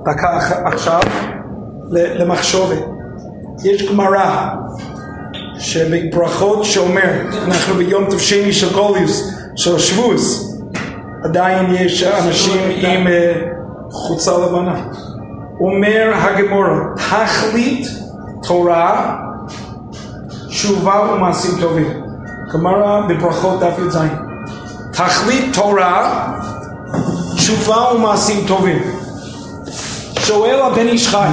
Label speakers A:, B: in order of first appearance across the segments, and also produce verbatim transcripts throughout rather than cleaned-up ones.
A: דקה עכשיו למחשבת. יש גמרא שבברכות שאומר, אנחנו ביום טוב שני של גוליוס, של שבוס, עדיין יש אנשים עם חולצה לבנה. אומר הגמרא, תכלית תורה, תשובה ומעשים טובים. גמרא בברכות דף י"ז. תכלית תורה, תשובה ומעשים טובים. שואל הבן איש חי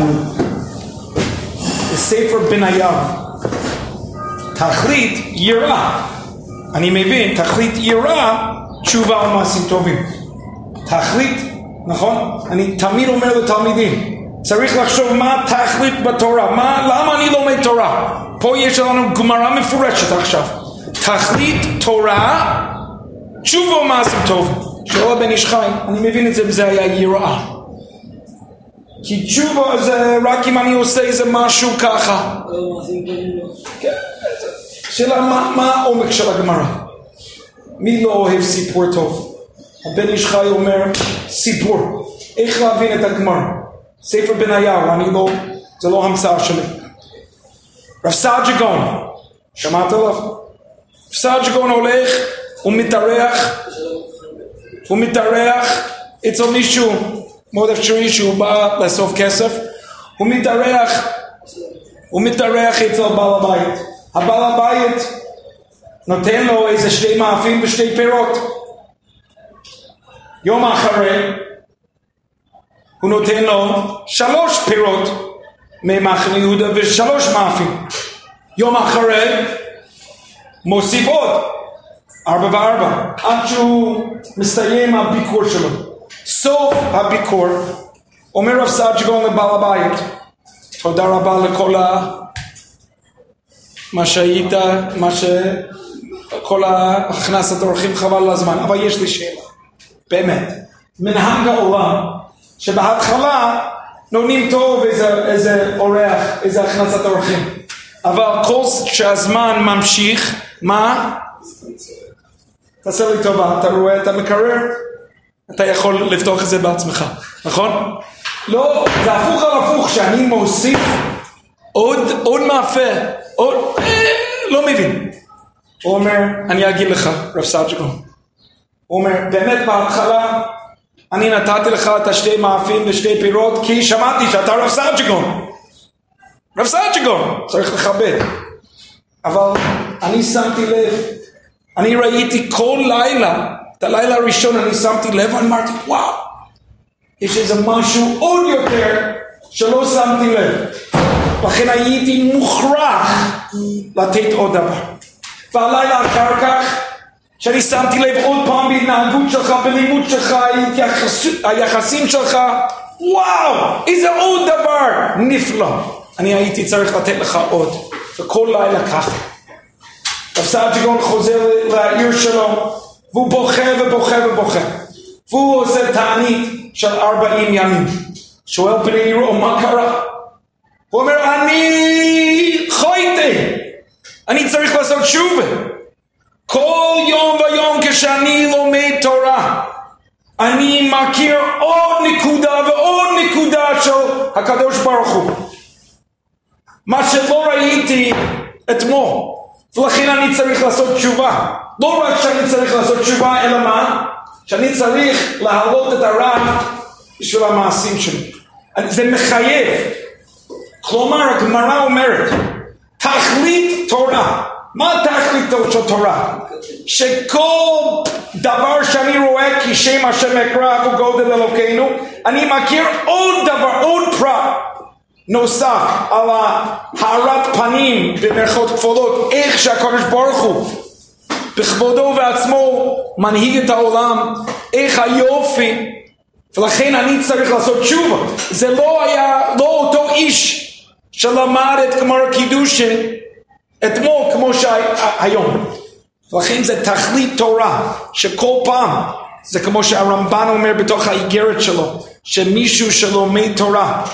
A: בספר בניהו, תכלית יראה, אני מבין, תכלית יראה, תשובה ומעשים טובים. תכלית, נכון? אני תמיד אומר לתלמידים, צריך לחשוב מה תכלית בתורה, מה, למה אני לומד תורה? פה יש לנו גמרא מפורשת עכשיו. תכלית תורה, תשובה ומעשים טובים. שואל הבן איש חי, אני מבין את זה, וזה היה יראה. כי תשובה זה רק אם אני עושה איזה משהו ככה. שאלה, מה, מה העומק של הגמרא? מי לא אוהב סיפור טוב? הבן איש חי אומר סיפור. איך להבין את הגמרא? ספר בניהו, אני לא, זה לא המצאה שלי. רב סעדיה גאון, שמעת עליו? רב סעדיה גאון הולך, הוא מתארח, הוא מתארח אצל מישהו, מאוד אפשרי שהוא בא לאסוף כסף, הוא מתארח, הוא מתארח אצל בעל הבית. הבעל הבית נותן לו איזה שתי מאפים ושתי פירות. יום אחרי הוא נותן לו שלוש פירות ממחנה יהודה ושלוש מאפים. יום אחרי מוסיף עוד ארבע וארבע עד שהוא מסתיים הביקור שלו. סוף הביקור אומר רב סעדיה גאון לבעל הבית, תודה רבה לכל ה... מה שהיית, מה ש... כל הכנסת אורחים חבל על הזמן, אבל יש לי שאלה, באמת. מנהג העולם, שבהתחלה נותנים טוב איזה, איזה אורח, איזה הכנסת אורחים. אבל כל שהזמן ממשיך, מה? תעשה לי טובה, אתה רואה את המקרר? אתה יכול לפתוח את זה בעצמך, נכון? לא, זה הפוך על הפוך, שאני מוסיף עוד, עוד מאפה, עוד, אה, לא מבין. הוא אומר, אני אגיד לך, רב סעדיה גאון. הוא אומר, באמת בהתחלה, אני נתתי לך את השתי מאפים ושתי פירות, כי שמעתי שאתה רב סעדיה גאון. רב סעדיה גאון, צריך לכבד. אבל אני שמתי לב, אני ראיתי כל לילה, את הלילה הראשון אני שמתי לב, אני אמרתי, וואו, יש איזה משהו עוד יותר שלא שמתי לב. לכן הייתי מוכרח לתת עוד דבר. והלילה אחר כך, שאני שמתי לב עוד פעם בהתנהגות שלך, בלימוד שלך, היחסים שלך, וואו, איזה עוד דבר נפלא. אני הייתי צריך לתת לך עוד. וכל לילה ככה. רב סעדיה גאון חוזר לעיר שלו, והוא בוכה ובוכה ובוכה. והוא עושה תענית של ארבעים ימים. שואל בני עירו, מה קרה? הוא אומר, אני חייתי. אני צריך לעשות תשובה. כל יום ויום כשאני לומד תורה, אני מכיר עוד נקודה ועוד נקודה של הקדוש ברוך הוא. מה שלא ראיתי אתמול. ולכן אני צריך לעשות תשובה. לא רק שאני צריך לעשות תשובה, אלא מה? שאני צריך להעלות את הרב בשביל המעשים שלי. זה מחייב. כלומר, הגמרא אומרת, תכלית תורה. מה תכלית של תורה? שכל דבר שאני רואה כי שם השם אקרא וגודל אלוקינו, אני מכיר עוד דבר, עוד פרט נוסף על הארת פנים במרכאות כפולות, איך שהקדוש ברוך הוא בכבודו ועצמו מנהיג את העולם, איך היופי, ולכן אני צריך לעשות תשובה. זה לא היה, לא אותו איש שלמד את גמרא קידושין אתמול כמו שהיום. ולכן זה תכלית תורה, שכל פעם, זה כמו שהרמב"ן אומר בתוך האיגרת שלו, שמישהו שלומד תורה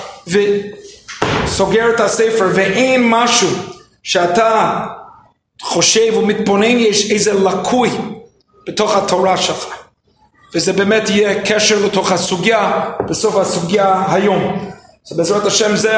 A: וסוגר את הספר ואין משהו שאתה חושב ומתבונן, יש איזה לקוי בתוך התורה שלך. וזה באמת יהיה קשר לתוך הסוגיה, בסוף הסוגיה היום. אז בעזרת השם זה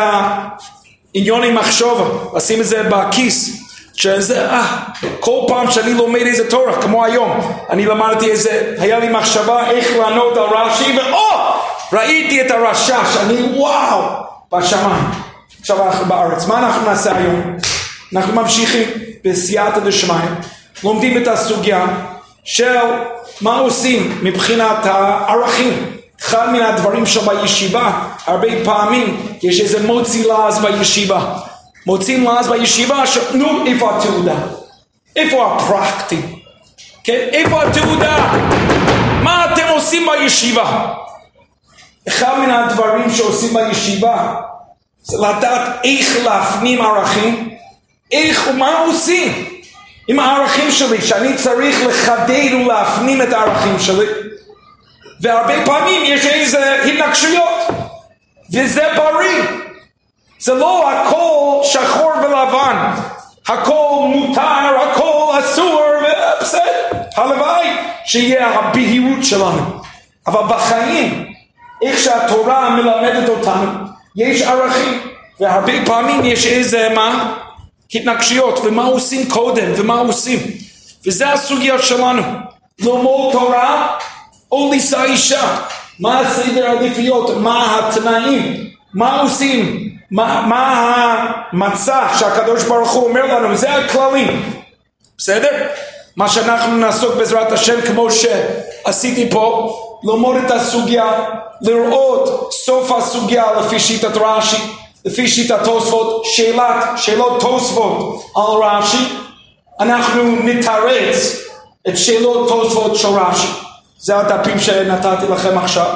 A: העניון עם מחשבה, לשים את זה בכיס, שזה, אה, כל פעם שאני לומד איזה תורה, כמו היום, אני למדתי איזה, היה לי מחשבה איך לענות על רש"י, ואו, ראיתי את הרשש, אני וואו, בשמיים. עכשיו אנחנו בארץ, מה אנחנו נעשה היום? אנחנו ממשיכים בסייעתא דשמיא, לומדים את הסוגיה של מה עושים מבחינת הערכים. אחד מן הדברים שבישיבה, הרבה פעמים יש איזה מוציא לעז בישיבה. מוצאים לעז בישיבה, נו, איפה התעודה? איפה הפרקטי? כן? איפה התעודה? מה אתם עושים בישיבה? אחד מן הדברים שעושים בישיבה, זה לדעת איך להפנים ערכים, איך ומה עושים עם הערכים שלי, שאני צריך לחדד ולהפנים את הערכים שלי. והרבה פעמים יש איזה התנגשויות, וזה בריא. זה לא הכל שחור ולבן, הכל מותר, הכל אסור, ובסדר. הלוואי שיהיה הבהירות שלנו. אבל בחיים, איך שהתורה מלמדת אותנו, יש ערכים, והרבה פעמים יש איזה מה? התנגשויות, ומה עושים קודם, ומה עושים. וזה הסוגיה שלנו. ללמוד תורה, או לישא אישה. מה הסדר העדיפויות, מה התנאים, מה עושים, מה, מה המצע שהקדוש ברוך הוא אומר לנו, זה הכללים. בסדר? מה שאנחנו נעסוק בעזרת השם, כמו שעשיתי פה, ללמוד את הסוגיה, לראות סוף הסוגיה לפי שיטת רש"י, לפי שיטת תוספות, שאלת, שאלות תוספות על רש"י, אנחנו נתרץ את שאלות תוספות של רש"י. זה הדפים שנתתי לכם עכשיו.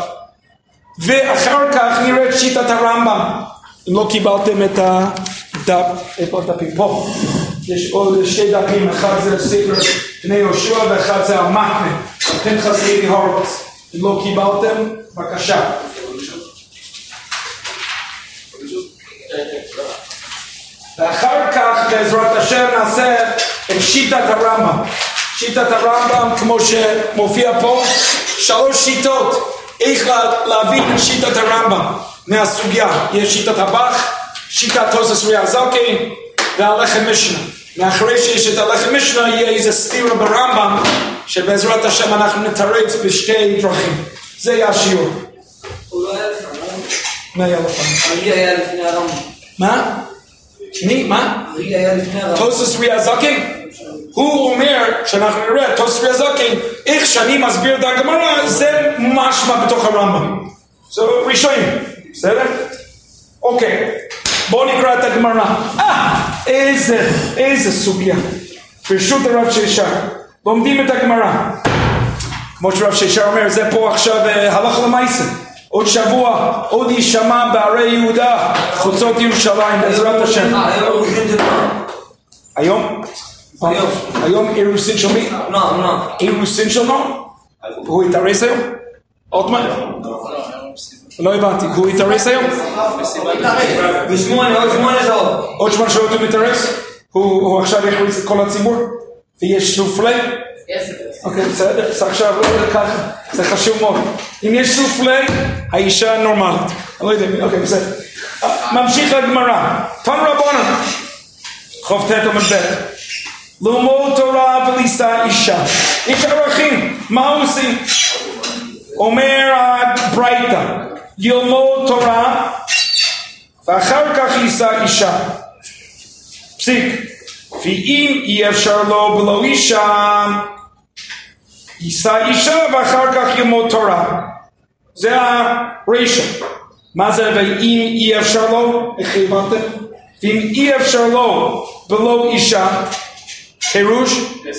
A: ואחר כך נראה את שיטת הרמב"ם. אם לא קיבלתם את הדף, איפה הדפים? פה. יש עוד שתי דפים, אחד זה ספר בני יהושע ואחד זה המקנה. פנחס לוי הורוביץ. אם לא קיבלתם, בבקשה. ואחר כך בעזרת השם נעשה את שיטת הרמב"ם. שיטת הרמב"ם כמו שמופיע פה, שלוש שיטות איך להבין את שיטת הרמב"ם מהסוגיה. יש שיטת הבח, שיטת תוספות רי"ז והלחם משנה. מאחרי שיש את הלחם משנה יהיה איזה סתירה ברמב"ם שבעזרת השם אנחנו נתרץ בשתי דרכים. זה יהיה השיעור.
B: הוא לא היה לפני הרמב"ם?
A: מה היה לפני?
B: ארי היה לפני הרמב"ם.
A: מה? מי? מה?
B: ארי היה לפני הרמב"ם.
A: תוספות רי"ז? הוא אומר, שאנחנו נראה, תוספות רי"ז, איך שאני מסביר את הגמרא, זה משמע בתוך הרמב"ם. זה ראשונים, בסדר? אוקיי, בואו נקרא את הגמרא. אה, איזה, איזה סוגיה. ברשות הרב שישר, לומדים את הגמרא. כמו שרב שישר אומר, זה פה עכשיו הלך למעשה. עוד שבוע, עוד יישמע בערי יהודה, חוצות ירושלים, בעזרת השם. היום? היום. היום אירוסין של מי?
B: לא, לא.
A: אירוסין של נועם? הוא יתארס היום? עוד מה? לא הבנתי, הוא יתארס היום?
B: בשמונה, עוד שמונה שעות.
A: עוד שמונה שעות הוא מתארס? הוא עכשיו יכריז את כל הציבור? ויש סופלי? אוקיי, בסדר, זה עכשיו לא ככה, זה חשוב מאוד. אם יש סופלי, האישה נורמלית. אני לא יודע, אוקיי, בסדר. ממשיך לגמרא. תן רבנן. חוב תת עמוד ב'. ללמוד תורה ולישא אישה. יש ערכים, מה עושים? אומר הברייתא, ילמוד תורה ואחר כך יישא אישה. פסיק. ואם אי אפשר לו ולא אישה, יישא אישה ואחר כך ילמוד תורה. זה הרישא. מה זה ואם אי אפשר לו? איך הבנתם? ואם אי אפשר לו ולא אישה, פירוש?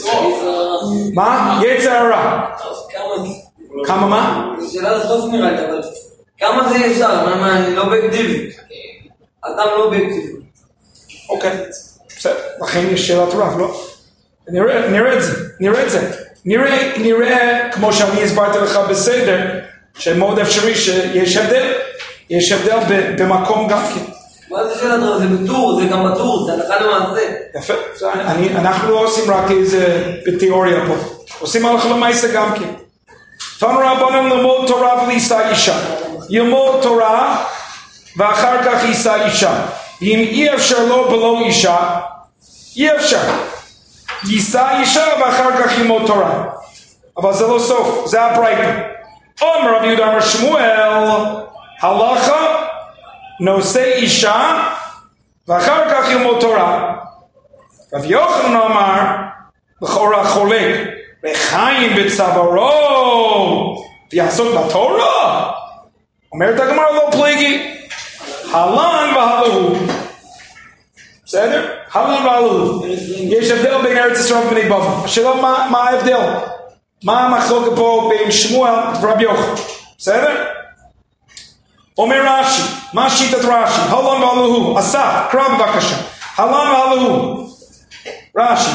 A: מה? יצר הרע. כמה מה?
B: זה שאלה לסוף נראה לי, אבל כמה זה ישר? מה, אני לא באקטיבי. אדם לא באקטיבי.
A: אוקיי, בסדר. לכן יש שאלת רב, לא? נראה את זה, נראה את זה. נראה, כמו שאני הסברתי לך בסדר, שמאוד אפשרי שיש הבדל. יש הבדל במקום גם כן.
B: מה זה שאלה טוב? זה בטור, זה גם בטור, זה הלכה למעשה.
A: יפה, אנחנו לא עושים רק איזה בתיאוריה פה. עושים הלכה למעשה גם כן. תנו רבנן ללמוד תורה ולשא אישה. ילמוד תורה ואחר כך יישא אישה. אם אי אפשר לו בלא אישה, אי אפשר. יישא אישה ואחר כך ילמוד תורה. אבל זה לא סוף, זה הברייתא. אומר רבי יהודה אמר שמואל, הלכה נושא אישה ואחר כך ילמוד תורה. רבי יוחנן אמר, לכאורה חולק, וחיים בצווארו ויעסוק בתורה. אומרת הגמרא לא פליגי, הלן והלהו. בסדר? הלן והלהו. יש הבדל בין ארץ ישראל ובני בבל. השאלה מה, מה ההבדל? מה המחלוקת פה בין שמואל ורבי יוחנן? בסדר? אומר רש"י, מה שיטת רש"י? הלן והלהו. אסף, קרא בבקשה. הלן והלהו. רש"י.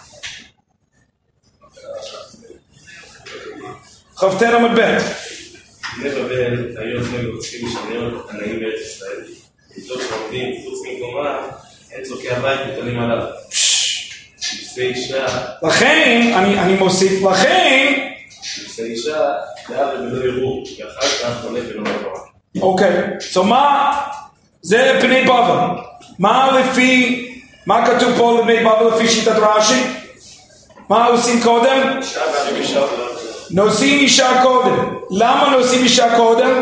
A: כ"ט עמוד ב'.
C: בני בבל היו אוכלים ורוצחים משניות הנאים בארץ ישראל, לבדוק שעומדים חוץ ממקומה, אין צורכי הבית מוטלים עליו. נושא אישה.
A: לכן, אני, אני מוסיף, לכן...
C: נושא אישה, דאב ולא יראו, ואחר כך הולך ולא תורה.
A: אוקיי, so מה? זה פני בבל. מה לפי, מה כתוב פה לבני בבל לפי שיטת רש"י? מה עושים קודם?
C: אישה ואני אישה ולא.
A: נושאים אישה קודם. למה נושאים אישה קודם?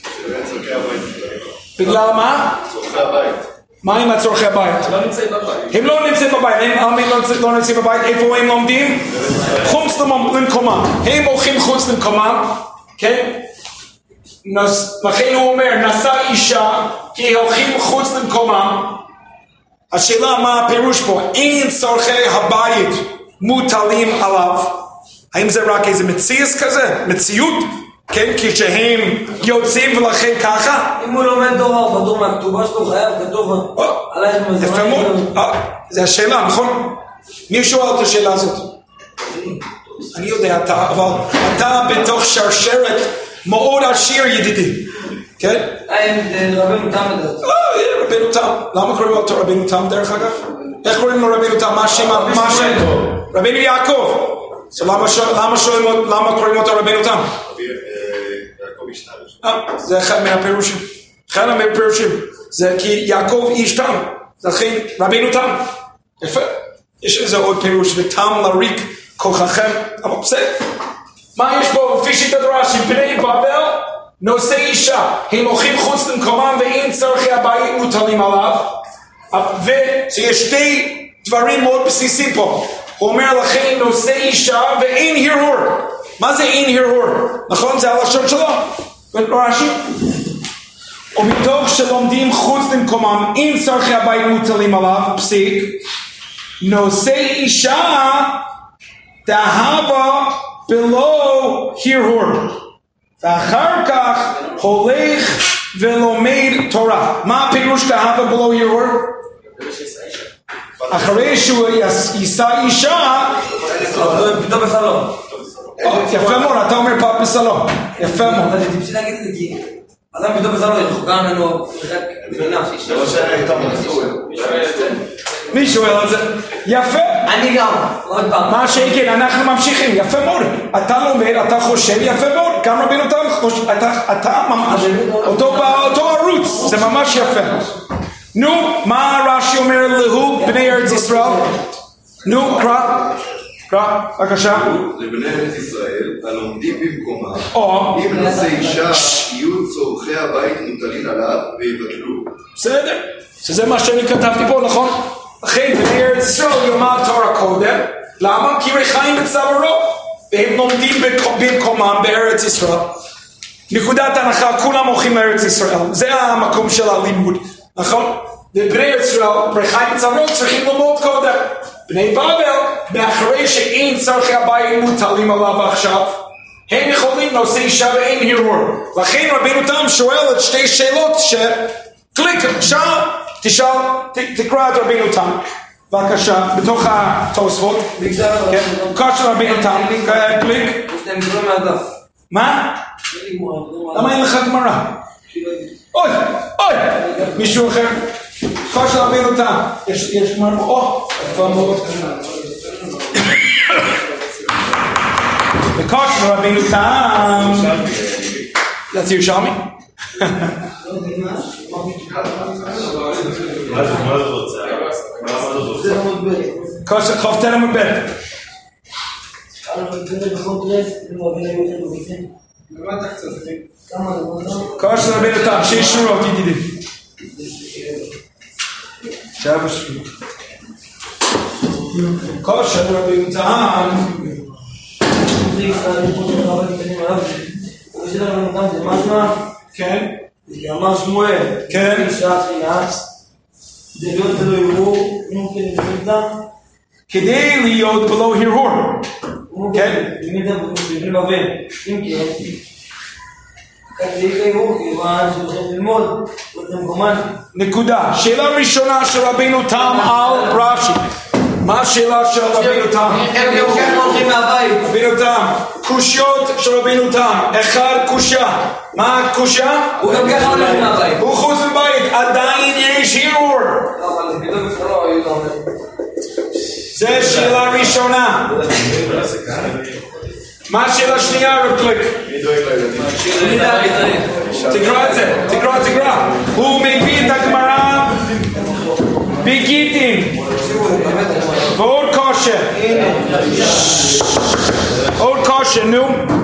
A: בגלל מה?
C: צורכי הבית.
A: מה עם הצורכי הבית?
C: לא נמצאים בבית.
A: הם לא נמצאים בבית. הם לא נמצאים בבית. איפה הם לומדים? חוץ למקומם. הם הולכים חוץ למקומם. כן? לכן הוא אומר, נשא אישה כי הולכים חוץ למקומם. השאלה מה הפירוש פה? אין צורכי הבית מוטלים עליו. האם זה רק איזה מציאות כזה? מציאות? כן, כשהם יוצאים ולכן ככה?
B: אם הוא לומד תורה, פטור מהכתובה שלו, חייב כתוב עליי מזמן.
A: יפה מאוד. זה השאלה, נכון? מי שואל את השאלה הזאת? אני יודע, אתה, אבל אתה בתוך שרשרת מאוד עשיר ידידי. כן?
B: רבנו תם לדעת.
A: אה, רבנו תם. למה קוראים לו רבנו תם דרך אגב? איך קוראים לו רבנו תם? מה השם? מה השם? רבנו יעקב. So, למה, למה, שואלים, למה קוראים אותו רבנו תם?
C: יעקב השתמש.
A: זה אחד מהפירושים. אחד מהפירושים. זה כי יעקב איש תם. לכן רבנו תם. יפה. יש איזה עוד פירוש. ותם לריק כוחכם. אבל בסדר. מה יש פה? לפי שיטת רש"י, בני בבל נושא אישה. הם הולכים חוץ למקומם ואין צורכי הבית מוטלים עליו. ויש שתי דברים מאוד בסיסיים פה. הוא אומר לכם נושא אישה ואין הרהור. מה זה אין הרהור? נכון? זה הלשון שלו. רש"י. ומתוך שלומדים חוץ למקומם אין צורכי הבית מוטלים עליו, פסיק, נושא אישה דהבה בלא הרהור. ואחר כך הולך ולומד תורה. מה הפירוש דהבה בלא הרהור? אחרי שהוא יישא אישה
B: פתאום בסלום.
A: יפה מאוד, אתה אומר פעם בסלום. יפה מאוד.
B: אבל זה טיפשי להגיד את זה כי אדם פתאום בסלום יחוקה ממנו רק במינה שאישה
C: לא שאני הייתה מנסור.
A: מי שואל את זה? יפה.
B: אני גם, עוד פעם.
A: מה שכן, אנחנו ממשיכים. יפה מאוד. אתה לומד, אתה חושב יפה מאוד. גם רבינו אתה, אתה ממש אותו ערוץ. זה ממש יפה. נו, מה רש"י אומר להו בני ארץ ישראל? נו, קרא, קרא, בבקשה.
D: לבני ארץ ישראל, הלומדים במקומה,
A: או,
D: אם נושא אישה, יהיו צורכי הבית מוטלים עליו ויבטלו.
A: בסדר, שזה מה שאני כתבתי פה, נכון? לכן בני ארץ ישראל ילמד תורה קודם, למה? כי חיים בצווארו, והם לומדים במקומם בארץ ישראל. נקודת הנחה, כולם הולכים לארץ ישראל, זה המקום של הלימוד. נכון? ובני ישראל, חיים בצווארו צריכים ללמוד קודם. בני בבל, מאחרי שאין צורכי הבית מוטלים עליו עכשיו, הם יכולים נושא אישה ואין הרהור. לכן רבינו תם שואל את שתי שאלות שקליק, שאל, תשאל, תקרא את רבינו תם. בבקשה, בתוך התוספות. קשה רבינו תם, קליק. מה? למה אין לך גמרא? אוי, אוי, מישהו אחר, כל של רבינו תם, יש גמר, או, כבר מאוד. וכושר רבינו תם. That's ירושלמי?
C: מה זה רוצה? מה זה רוצה?
A: כושר חופתן עמוד ב'. כושר רבינו תם, שש שורות ידידים. שבע שורות. כושר רבינו תם. כן.
B: זה אמר שמואל.
A: כן.
B: שעה תחילה. זה להיות ולא יראו. נו כן, זה מידע.
A: כדי להיות בלא הרהור. כן.
B: זה מידע בבני בבל. אם כן. כך זה יקראו, כיוון שבסוף ללמוד. זה מקומן.
A: נקודה. שאלה ראשונה של רבינו תם על רש"י. מה השאלה של רבינו תם?
B: הם גם כן הולכים מהבית.
A: רבינו תם, קושיות של רבינו תם. אחד, קושה. מה הקושה?
B: הוא גם ככה הולך מהבית.
A: הוא חוץ מבית, עדיין יש הרהור.
B: לא, אבל זה בדיוק לא היו לא אומר.
A: זה שאלה ראשונה. מה השאלה שנייה, רב קליק?
D: מי דואג לילדים?
A: תקרא את זה, תקרא, תקרא. הוא מביא את הגמרא בגיטין. ועוד כושר. עוד כושר, נו.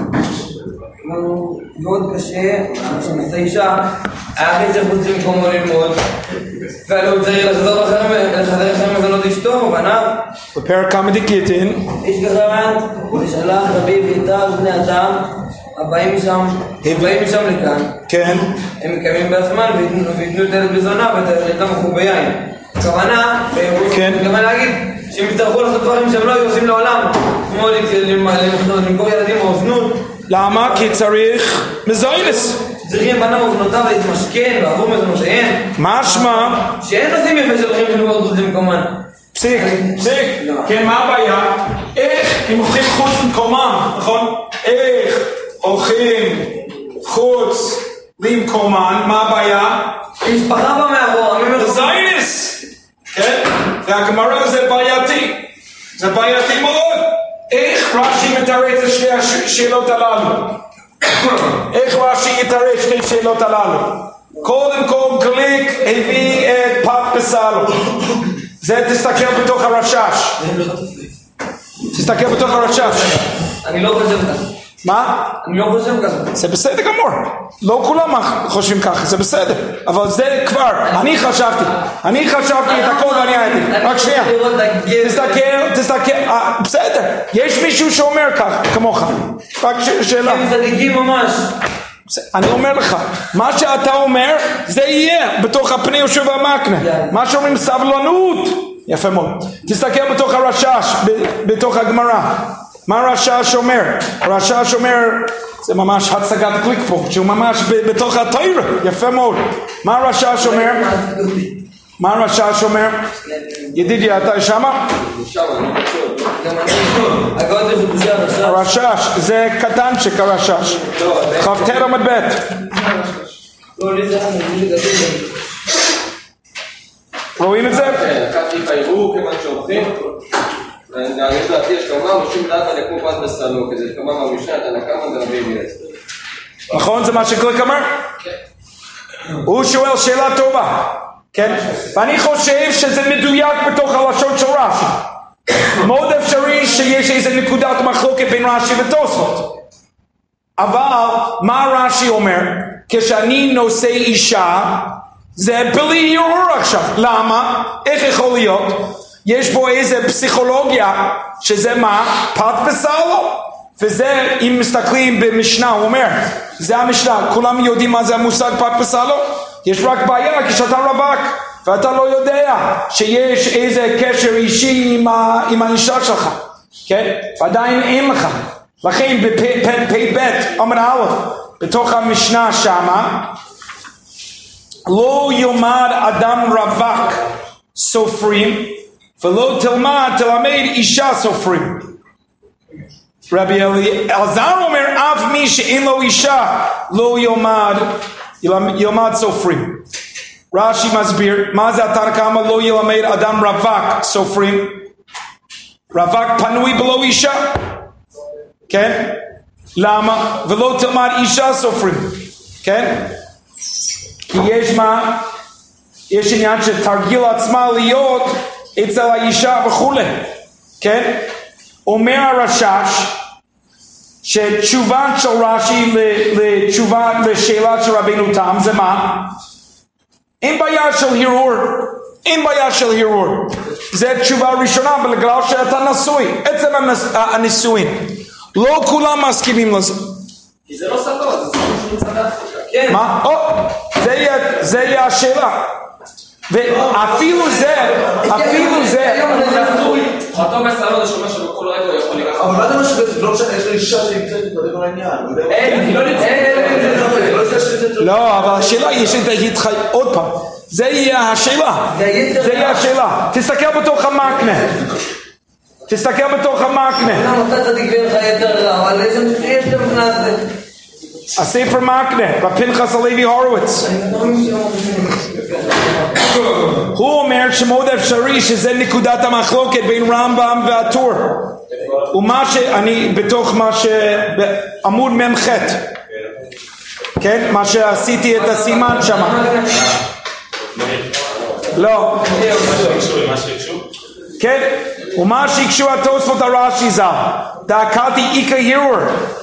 B: מאוד קשה, כשנעשה אישה, היה הכי צריך חוץ למקומו ללמוד, ועלו הוא צריך לחזור לחזר אחרי מזונות אשתו, ובניו.
A: בפרק כמה דגיטין.
B: איש גזרן, ושלח רבי ואיתר ובני אדם, הבאים משם, הבאים משם לכאן.
A: כן.
B: הם מקיימים בעצמם ויתנו את הילד בזונה ואת הילד מחור ביין. הכוונה,
A: כן.
B: גם אני להגיד, שהם יצטרכו לעשות דברים שהם לא היו עושים לעולם, כמו למכור ילדים או זנות.
A: למה? כי צריך מזוינס.
B: צריכים בנה ובנותיו להתמשכן ועבור מזונותיהם.
A: משמע?
B: שאין עושים יפה שלכם חינוך חוץ למקומן.
A: פסיק, פסיק. כן, מה הבעיה? איך הם הולכים חוץ למקומם, נכון? איך הולכים חוץ למקומן, מה הבעיה?
B: משפחה בא מאחור.
A: זיינס! כן? והגמרא זה בעייתי. זה בעייתי מאוד. איך רש"י מתרץ את שתי השאלות הללו? איך רש"י יתרץ שתי השאלות הללו? קודם כל גליק הביא את פת בסלו. זה תסתכל בתוך הרשש. תסתכל בתוך הרשש.
B: אני לא חושב ככה.
A: מה?
B: אני לא חושב ככה.
A: זה בסדר גמור. לא כולם חושבים ככה, זה בסדר. אבל זה כבר, אני חשבתי. אני חשבתי את הכל ואני הייתי. רק שנייה. תסתכל, תסתכל. בסדר. יש מישהו שאומר כך, כמוך. רק שאלה.
B: הם צדיקים ממש.
A: אני אומר לך, מה שאתה אומר, זה יהיה בתוך הפני יושב המקנה. מה שאומרים סבלנות. יפה מאוד. תסתכל בתוך הרשש, בתוך הגמרא. מה הרשש אומר? הרשש אומר, זה ממש הצגת קליק פה, שהוא ממש בתוך התורה, יפה מאוד. מה הרשש אומר? מה הרשש אומר? ידידי, אתה שמה? הרשש, זה קטנצ'ק הרשש. חפתר עמד ב'. רואים את זה?
E: לקחתי את העירור כיוון שהולכים יש דעתי, יש כמה מושים דעת על כמו פת בסלו, כזה כמה מהמשנה, אתה נקמה דרבי אליעזר.
A: נכון, זה מה שקליק אמר? כן. הוא שואל שאלה טובה, כן? ואני חושב שזה מדויק בתוך הלשון של רש"י. מאוד אפשרי שיש איזה נקודת מחלוקת בין רש"י ותוספות. אבל מה רש"י אומר? כשאני נושא אישה, זה בלי הרהור עכשיו. למה? איך יכול להיות? יש בו איזה פסיכולוגיה, שזה מה? פת בסלו. וזה, אם מסתכלים במשנה, הוא אומר, זה המשנה, כולם יודעים מה זה המושג פת בסלו? יש רק בעיה כשאתה רווק, ואתה לא יודע שיש איזה קשר אישי עם, ה, עם האישה שלך, כן? ועדיין אין לך. לכן בפ' ב' עמוד א', בתוך המשנה שמה, לא יומד אדם רווק סופרים, ולא תלמד תלמד אישה סופרים. רבי אלעזר אומר, אף מי שאין לו אישה לא יומד, ילמד סופרים. רש"י מסביר, מה זה התנא קמא לא ילמד אדם רווק סופרים? רווק פנוי בלא אישה. כן? למה? ולא תלמד אישה סופרים, כן? כי יש מה? יש עניין שתרגיל עצמה להיות אצל האישה וכולי, כן? אומר הרשש שתשובה של רש"י לתשובה לשאלה של רבינו תם זה מה? אין בעיה של הרהור, אין בעיה של הרהור. זה תשובה ראשונה בגלל שאתה נשוי, עצם הנישואין. לא כולם מסכימים לזה.
E: כי זה לא ספר, זה ספר שנמצא באפריקה. כן.
A: מה? או, זה יהיה השאלה. ואפילו זה, אפילו זה.
E: חתום בסלון זה שומע שבכל רגע הוא יכול לקחת.
D: אבל מה זה מה שבאמת, לא משנה, יש לי אישה שנמצאת לדבר על העניין.
E: אין, לא נמצא.
A: לא, אבל השאלה היא שתגיד עוד פעם. זה יהיה השאלה. זה יהיה השאלה. תסתכל בתוך המקנה. תסתכל בתוך המקנה.
B: למה אתה תדיק בינך יותר רע, אבל יש את המקנה הזה.
A: הספר מקנה, בפנחס הלוי הורוביץ. הוא אומר שמאוד אפשרי שזה נקודת המחלוקת בין רמב"ם והטור. ומה שאני, בתוך מה ש... עמוד ממ"ח. כן? מה שעשיתי את הסימן שם. לא. כן? ומה שהקשו התוספות הרש"י ז"ל. דאקלתי איכא הרהור.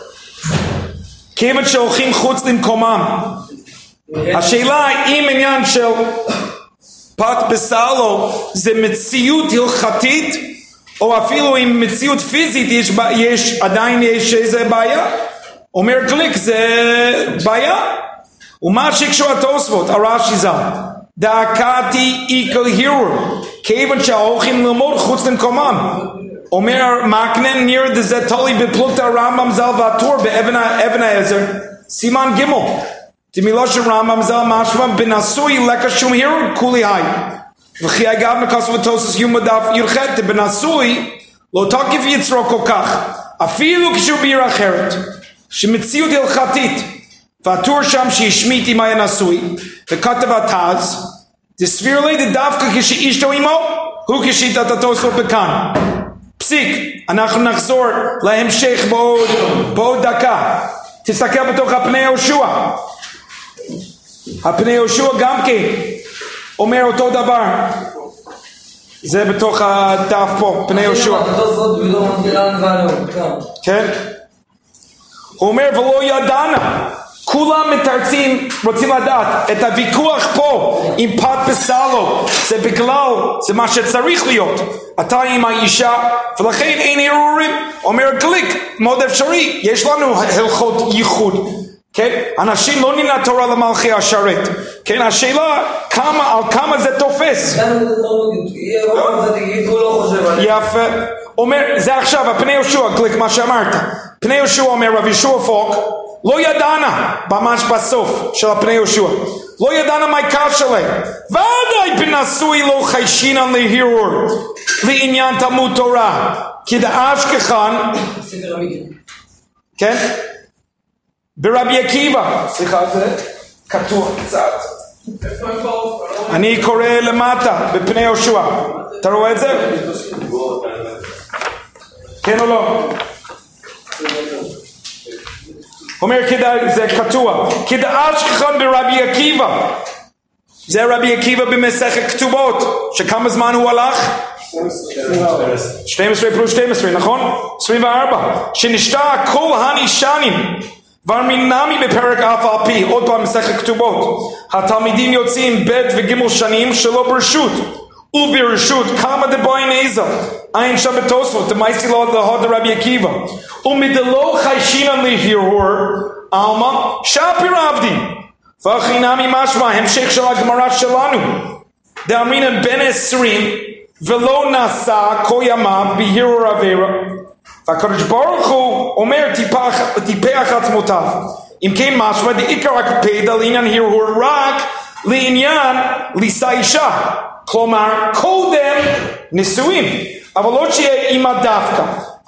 A: כיוון שהולכים חוץ למקומם. השאלה האם עניין של פת בסלו זה מציאות הלכתית או אפילו עם מציאות פיזית יש, יש, עדיין יש איזה בעיה. אומר גליק זה בעיה. ומה שקשור התוספות הרש"י ז"ל דאקתי איכא הרהור כיוון שהולכים ללמוד חוץ למקומם. אומר מקנה נראה זה תולי בפלוגת הרמב"ם ז"ל והטור באבן העזר סימן ג' דמילה של רמב"ם ז"ל משמע בנשוי לקה שום הרהור כולי היי וכי אגב מכסו ותוסס יום בדף י"ח בנשוי לא תקיף יצרו כל כך אפילו כשהוא בעיר אחרת שמציאות הלכתית והטור שם שהשמיט עם היה נשוי וכתב התז תסביר לי דווקא כשאשתו עמו הוא כשיטת התוספות בכאן פסיק, אנחנו נחזור להמשך בעוד, בעוד דקה. תסתכל בתוך הפני יהושע. הפני יהושע גם כן אומר אותו דבר. זה בתוך הדף פה, פני יהושע. כן? הוא אומר ולא ידענה. כולם מתרצים, רוצים לדעת, את הוויכוח פה עם פת בסלו, זה בגלל, זה מה שצריך להיות. אתה עם האישה, ולכן אין הרהורים. אומר גליק, מאוד אפשרי, יש לנו הלכות ייחוד. כן? אנשים לא ניתנה תורה למלכי השרת. כן? השאלה, כמה, על כמה זה תופס. יפה. אומר, זה עכשיו, הפני יהושע, גליק, מה שאמרת. פני יהושע אומר, רב יהושע פוק, לא ידענה, ממש בסוף של הפני יהושע, לא ידענה מה העיקר שלהם. ודאי בנשוי לא חיישינן להרהור לעניין תלמוד תורה, כי דאשכחן, כן? ברבי עקיבא, סליחה, זה קטוע קצת. אני קורא למטה בפני יהושע. אתה רואה את זה? כן או לא? אומר זה קטוע כדאשכחן ברבי עקיבא זה רבי עקיבא במסכת כתובות שכמה זמן הוא הלך? שתים עשרה פלוס שתים עשרה נכון? עשרים וארבע שנשתה כל הנישנים כבר מנמי בפרק אף על פי עוד פעם מסכת כתובות התלמידים יוצאים ב' וג' שנים שלא ברשות וברשות כמה דבוין איזה אין שם בתוספות דמייסי לו להוד רבי עקיבא ומדלו חיישינן להרהור אלמה שפיר עבדי ואחי נמי משמע המשך של הגמרא שלנו דאמרינן בן עשרים ולא נשא כל ימיו בהרהור עבירה והקדוש ברוך הוא אומר טיפח, טיפח עצמותיו אם כן משמע דעיקר הקפדה לעניין הרהור רק לעניין לישא אישה כלומר קודם נישואים אבל לא שיהיה אימא דווקא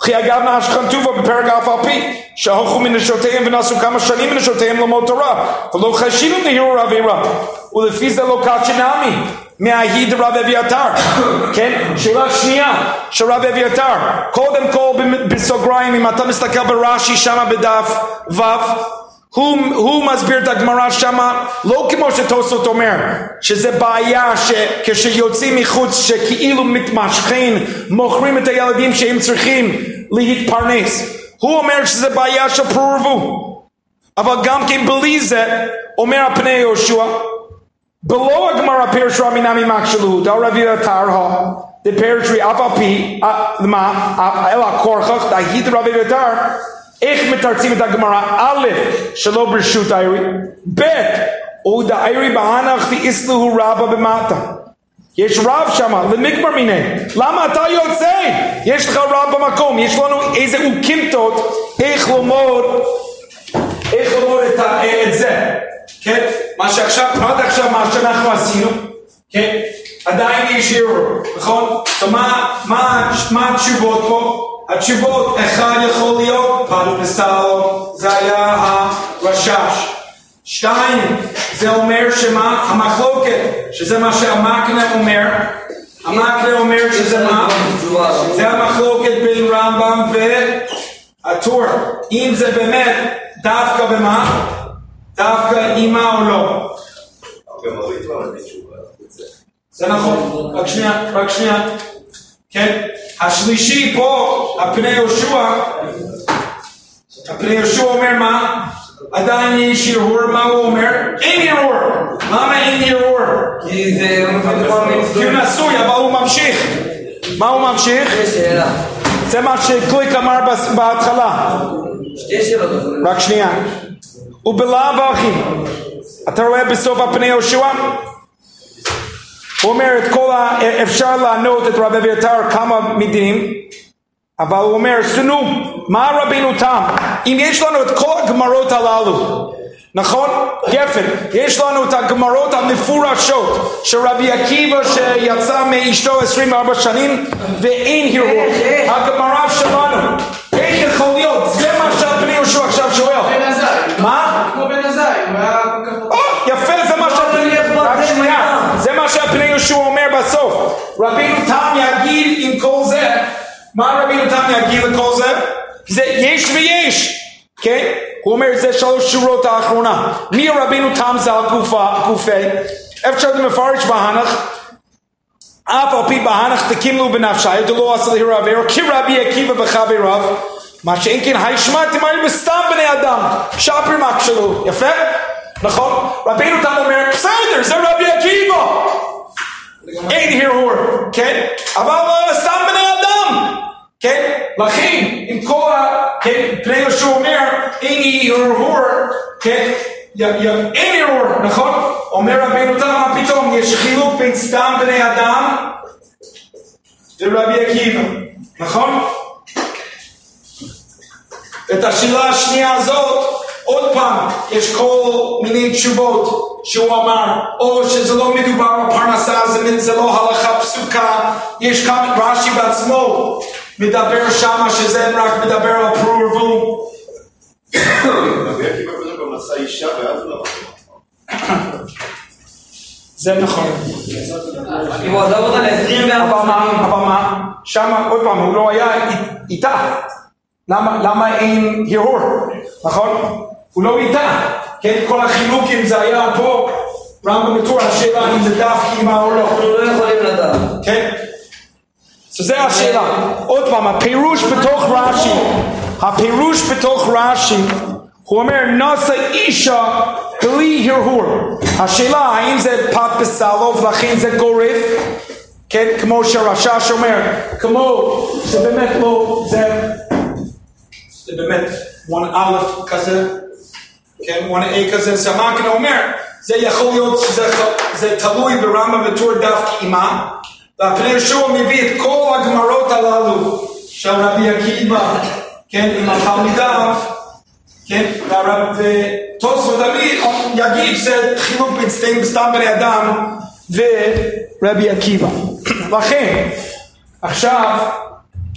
A: וכי אגב נשכן טובה בפרק אף על פי שהלכו מנשותיהם ונעשו כמה שנים מנשותיהם ללמוד תורה ולא חשינו נהירו עבירה ולפי זה לא קדשי נמי מההיא דרב אביתר. כן? שאלה שנייה של רב אביתר, קודם כל בסוגריים אם אתה מסתכל ברש"י שמה בדף ו' הוא, הוא מסביר את הגמרא שמה לא כמו שתוספות אומר שזה בעיה שכשיוצאים מחוץ שכאילו מתמשכים מוכרים את הילדים שהם צריכים להתפרנס. הוא אומר שזה בעיה של פרורבו, אבל גם כן בלי זה אומר הפני יהושע בלא הגמרא פירש רבי נמי מקשלו דל רבי אביתר דפירש רי אף על פי למה אלא כורכך דהית רבי אביתר. איך מתרצים את הגמרא? א', שלא ברשות הארי, ב', או דארי בהנך ואיסלו רבא במטה. יש רב שמה, למגמר מיני. למה אתה יוצא? יש לך רב במקום, יש לנו איזה אוקימתות, איך ללמוד, איך ללמוד את, את זה. כן? מה שעכשיו, עד עכשיו מה שאנחנו עשינו, כן? עדיין יש ערעור, נכון? אז מה, מה, מה התשובות פה? התשובות, אחד יכול להיות פת בסלו, זה היה הרשש. שתיים, זה אומר שמה? המחלוקת, שזה מה שהמקנה אומר. המקנה אומר שזה מה? זה המחלוקת בין רמב"ם והטור. אם זה באמת דווקא במה? דווקא אימה או לא. זה נכון, רק שנייה, רק שנייה. כן? השלישי פה, הפני יהושע, הפני יהושע אומר מה? עדיין יש ערעור, מה הוא אומר? אין ערעור. למה אין ערעור?
B: כי זה...
A: כי הוא נשוי, אבל הוא ממשיך. מה הוא ממשיך? זה מה שקליק אמר בהתחלה.
B: שתי שאלות.
A: רק שנייה. ובלאו הכי, אתה רואה בסוף הפני יהושע? הוא אומר את כל ה... אפשר לענות את רב אביתר כמה מידים, אבל הוא אומר, סנו, מה רבינו תם? אם יש לנו את כל הגמרות הללו, נכון? גפן, יש לנו את הגמרות המפורשות של רבי עקיבא שיצא מאשתו עשרים וארבע שנים ואין הרהור. הגמרה שלנו, איך יכול להיות? זה מה שהבני יהושע עכשיו שואל. מה?
F: כמו בן עזאי, הוא היה כל כך...
A: יפה, זה מה שהבני זה מה שהבני יהושע אומר בסוף. רבינו תם יגיד עם כל זה, מה רבינו תם יגיד לכל זה? זה יש ויש, כן? הוא אומר זה שלוש שורות האחרונה. מי רבינו תם זה על גופה, אפשר למפרש בהנך, אף על פי בהנך תקימלו בנפשי, דלא עשה להירא עבירה, כי רבי עקיבא וחבריו, מה שאין כן הישמעתם האלה בסתם בני אדם, שפר מקשלו, יפה? נכון? רבינו תם אומר, בסדר, זה רבי עקיבא. אין הרהור, כן? אבל סתם בני אדם, כן? לכן, עם כל ה... כן? בני יהושע אומר, אין הרהור, כן? אין הרהור, נכון? אומר רבינו תם, מה פתאום? יש חילוק בין סתם בני אדם ורבי עקיבא, נכון? את השאלה השנייה הזאת, עוד פעם, יש כל מיני תשובות שהוא אמר, או שזה לא מדובר על פרנסה, זה, זה לא הלכה פסוקה, יש כמה, רש"י בעצמו מדבר שמה שזה רק מדבר על פרורבו.
D: רבי עקיבא קודם כל נשא אישה ואז לא.
A: זה נכון.
B: אם הוא עזב אותה ל-עשרים וארבע שנים.
A: אבל מה? שמה, עוד פעם, הוא לא היה איתה. למה, למה אין הרהור? נכון? הוא לא איתה. כן, כל החילוקים זה היה פה, רמב"ם בטור, השאלה אם זה דווקא אימה או לא.
B: אנחנו לא יכולים לדעת.
A: כן? So זה השאלה. עוד פעם, הפירוש בתוך רש"י, הפירוש בתוך רש"י, הוא אומר, נשא אישה בלי הרהור. השאלה, האם זה פת בסלו, ולכן זה גורף? כן, כמו שרש"ש אומר, כמו שבאמת לא, זה, זה באמת, one א' כזה, כן, one A כזה, זה מה כאן אומר, זה יכול להיות שזה זה תלוי ברמב"ם בטור דווקא אימה, והפני יהושע מביא את כל הגמרות הללו של רבי עקיבא, כן, עם התלמידיו, כן, ותוספות תמיד יגיד זה חילוק בין סתם בני אדם ורבי עקיבא. לכן, עכשיו,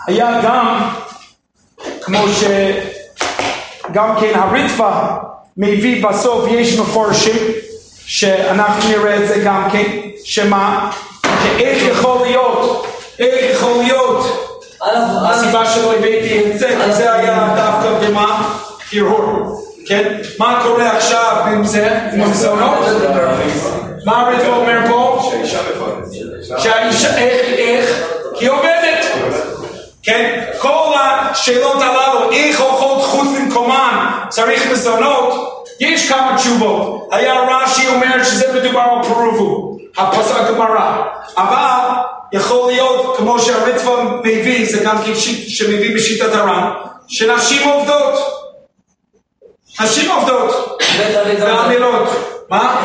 A: היה גם, כמו שגם כן הרצפה מביא בסוף, יש מפורשים, שאנחנו נראה את זה גם כן, שמה? שאיך יכול להיות, איך יכול להיות, הסיבה שלא הבאתי את זה, כי זה היה דווקא במה? הרהור, כן? מה קורה עכשיו עם זה, עם המזונות? מה הרצפה אומר פה?
D: שהאישה מפרנסת.
A: שהאישה, איך, איך? כי היא עובדת. כן? כל השאלות הללו, איך אוכלות חוץ ממקומן, צריך מזונות, יש כמה תשובות. היה רש"י אומר שזה מדובר על פרובו, הפסק הגמרא. אבל יכול להיות, כמו שהרצפה מביא, זה גם שמביא בשיטת הר"ן, שנשים עובדות. נשים עובדות. ואמירות. מה?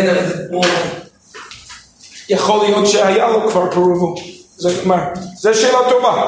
A: יכול להיות שהיה לו כבר פרובו. זה שאלה טובה.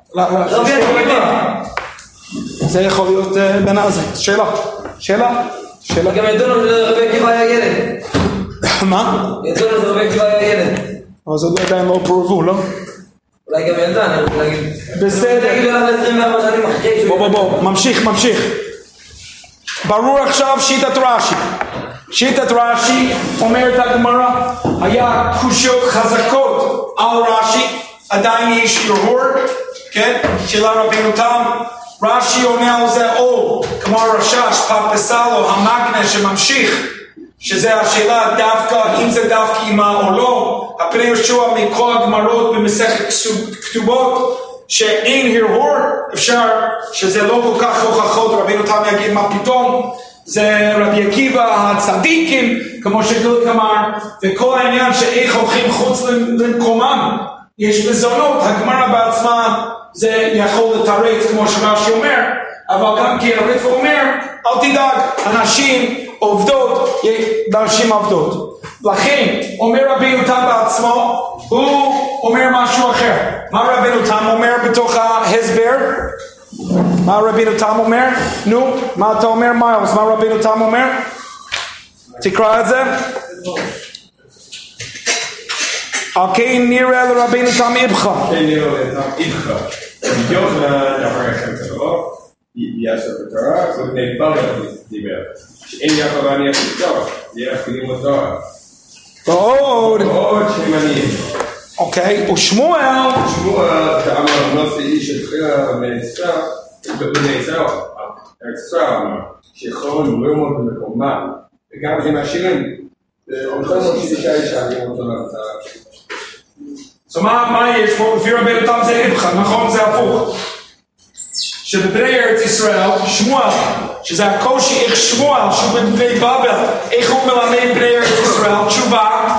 A: זה יכול להיות בן עזה. שאלה. שאלה. שאלה.
B: גם ידענו שרבי עקיבא היה ילד.
A: מה?
B: ידענו שרבי עקיבא היה ילד.
A: אבל זה עדיין לא פרובו, לא?
B: אולי גם ילדה, אני רוצה להגיד.
A: בסדר.
B: תגידו עליו עשרים וארבע שנים אחרי.
A: בוא בוא בוא, ממשיך, ממשיך. ברור עכשיו שיטת רש"י. שיטת רש"י אומרת הגמרא, היה קושיות חזקות על רש"י, עדיין יש הרהור, כן? של רבינו תם. רש"י עונה על זה או כמו רש"ש, פפסלו, המגנה שממשיך, שזה השאלה דווקא, אם זה דווקא אימה או לא. הפני יהושע מכל הגמרות במסכת כתובות, שאין הרהור, אפשר שזה לא כל כך הוכחות, רבינו תם יגיד מה פתאום, זה רבי עקיבא הצדיקים, כמו שגליק אמר, וכל העניין שאיך הולכים חוץ למקומם, יש מזונות, הגמרא בעצמה זה יכול לתרץ כמו שרש"י אומר, אבל גם כי הרצפה אומר, אל תדאג, אנשים עובדות, נשים עובדות. לכן, אומר רבינו תם בעצמו, הוא אומר משהו אחר. מה רבינו תם אומר בתוך ההסבר? מה רבינו תם אומר? נו, מה אתה אומר מיילס? מה רבינו תם אומר? תקרא את זה. על כן נראה לרבינו תם איבך.
E: כן נראה לרבינו תם איבך. בדיוק לדבר לכם כתוב, יש בתורה, זה בני פרק דיבר. שאין יעקב אני יכול לתור, יהיה אפילו לתור.
A: ועוד.
E: ועוד שהם עניים.
A: אוקיי, ושמואל.
E: שמואל, שאמר נושא איש התחילה בנצרה, בנצרה, ארצרה אמר, שיכול ללמוד במקומם, וגם הם עשירים, ואומרים שאישה אישה, אני רוצה להרצאה.
A: אז מה יש פה? לפי רבינו תם זה איבך, נכון? זה הפוך. שבבני ארץ ישראל, שמואל, שזה הקושי איך שמואל, שהוא בבני בבל, איך הוא מלמד בני ארץ ישראל, תשובה,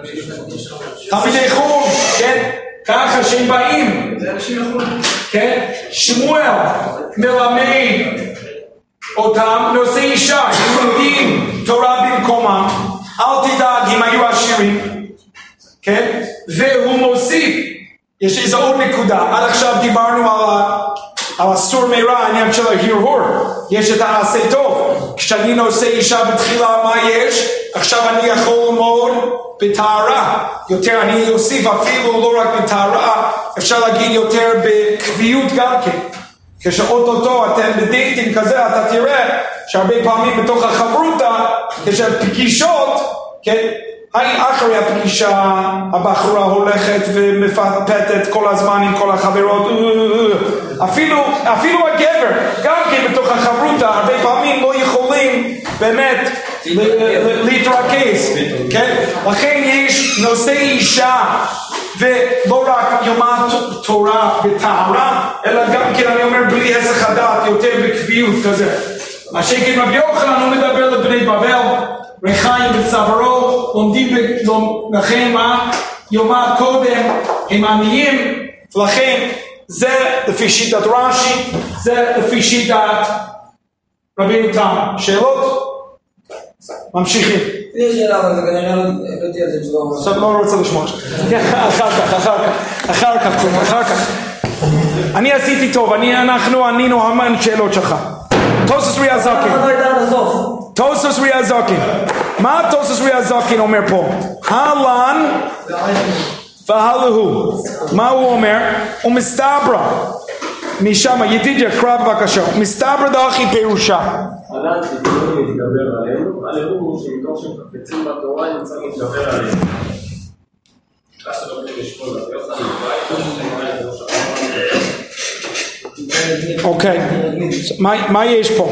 A: תלמידי חום, כן? ככה שהם באים, כן? שמואל מלמד אותם נושא אישה, הם לומדים תורה במקומם, אל תדאג אם היו עשירים, כן? והוא מוסיף, יש איזו עוד נקודה, עד עכשיו דיברנו על ה... על הסור מירה, העניין של ההרהור, יש את העשה טוב. כשאני נושא אישה בתחילה, מה יש? עכשיו אני יכול ללמוד בטהרה. יותר אני אוסיף אפילו לא רק בטהרה, אפשר להגיד יותר בקביעות גם כן. כשאוטוטו אתם בדייטים כזה, אתה תראה שהרבה פעמים בתוך החברותה, יש פגישות, כן? אחרי הפגישה הבחורה הולכת ומפטפטת כל הזמן עם כל החברות, אפילו, אפילו הגבר, גם כן בתוך החברותה, הרבה פעמים לא יכולים באמת להתרכז, כן? לכן יש נושא אישה, ולא רק יומת תורה בטהרה, אלא גם כן אני אומר בלי הסח הדעת, יותר בקביעות כזה. מה שכן רבי יוחנן הוא מדבר לבני בבל, רחיים וצווארו, לומדים לכם מה? יומת קודם, הם עניים, ולכן זה לפי שיטת רש"י, זה לפי שיטת רבינו תם. שאלות? ממשיכים.
B: יש שאלה, אבל זה כנראה לא תהיה את תשובה.
A: עכשיו לא רוצה לשמוע. אחר כך, אחר כך, אחר כך, אחר כך. אני עשיתי טוב, אנחנו ענינו המון שאלות שלך. תוספות ריאה זקין. תוספות ריאה זקין. מה תוספות ריאה זקין אומר פה? הלן והלהו. מה הוא אומר? הוא מסתברא משם, ידידיה, קרא בבקשה. מסתבר דרכי פירושה.
G: עליו שתלוי להתגבר עלינו, עלינו שמתוך שמחפצים בתורה נמצא להתגבר עלינו. ככה לא באים לשמור, אז יוחד לבית,
A: אוקיי, מה יש פה?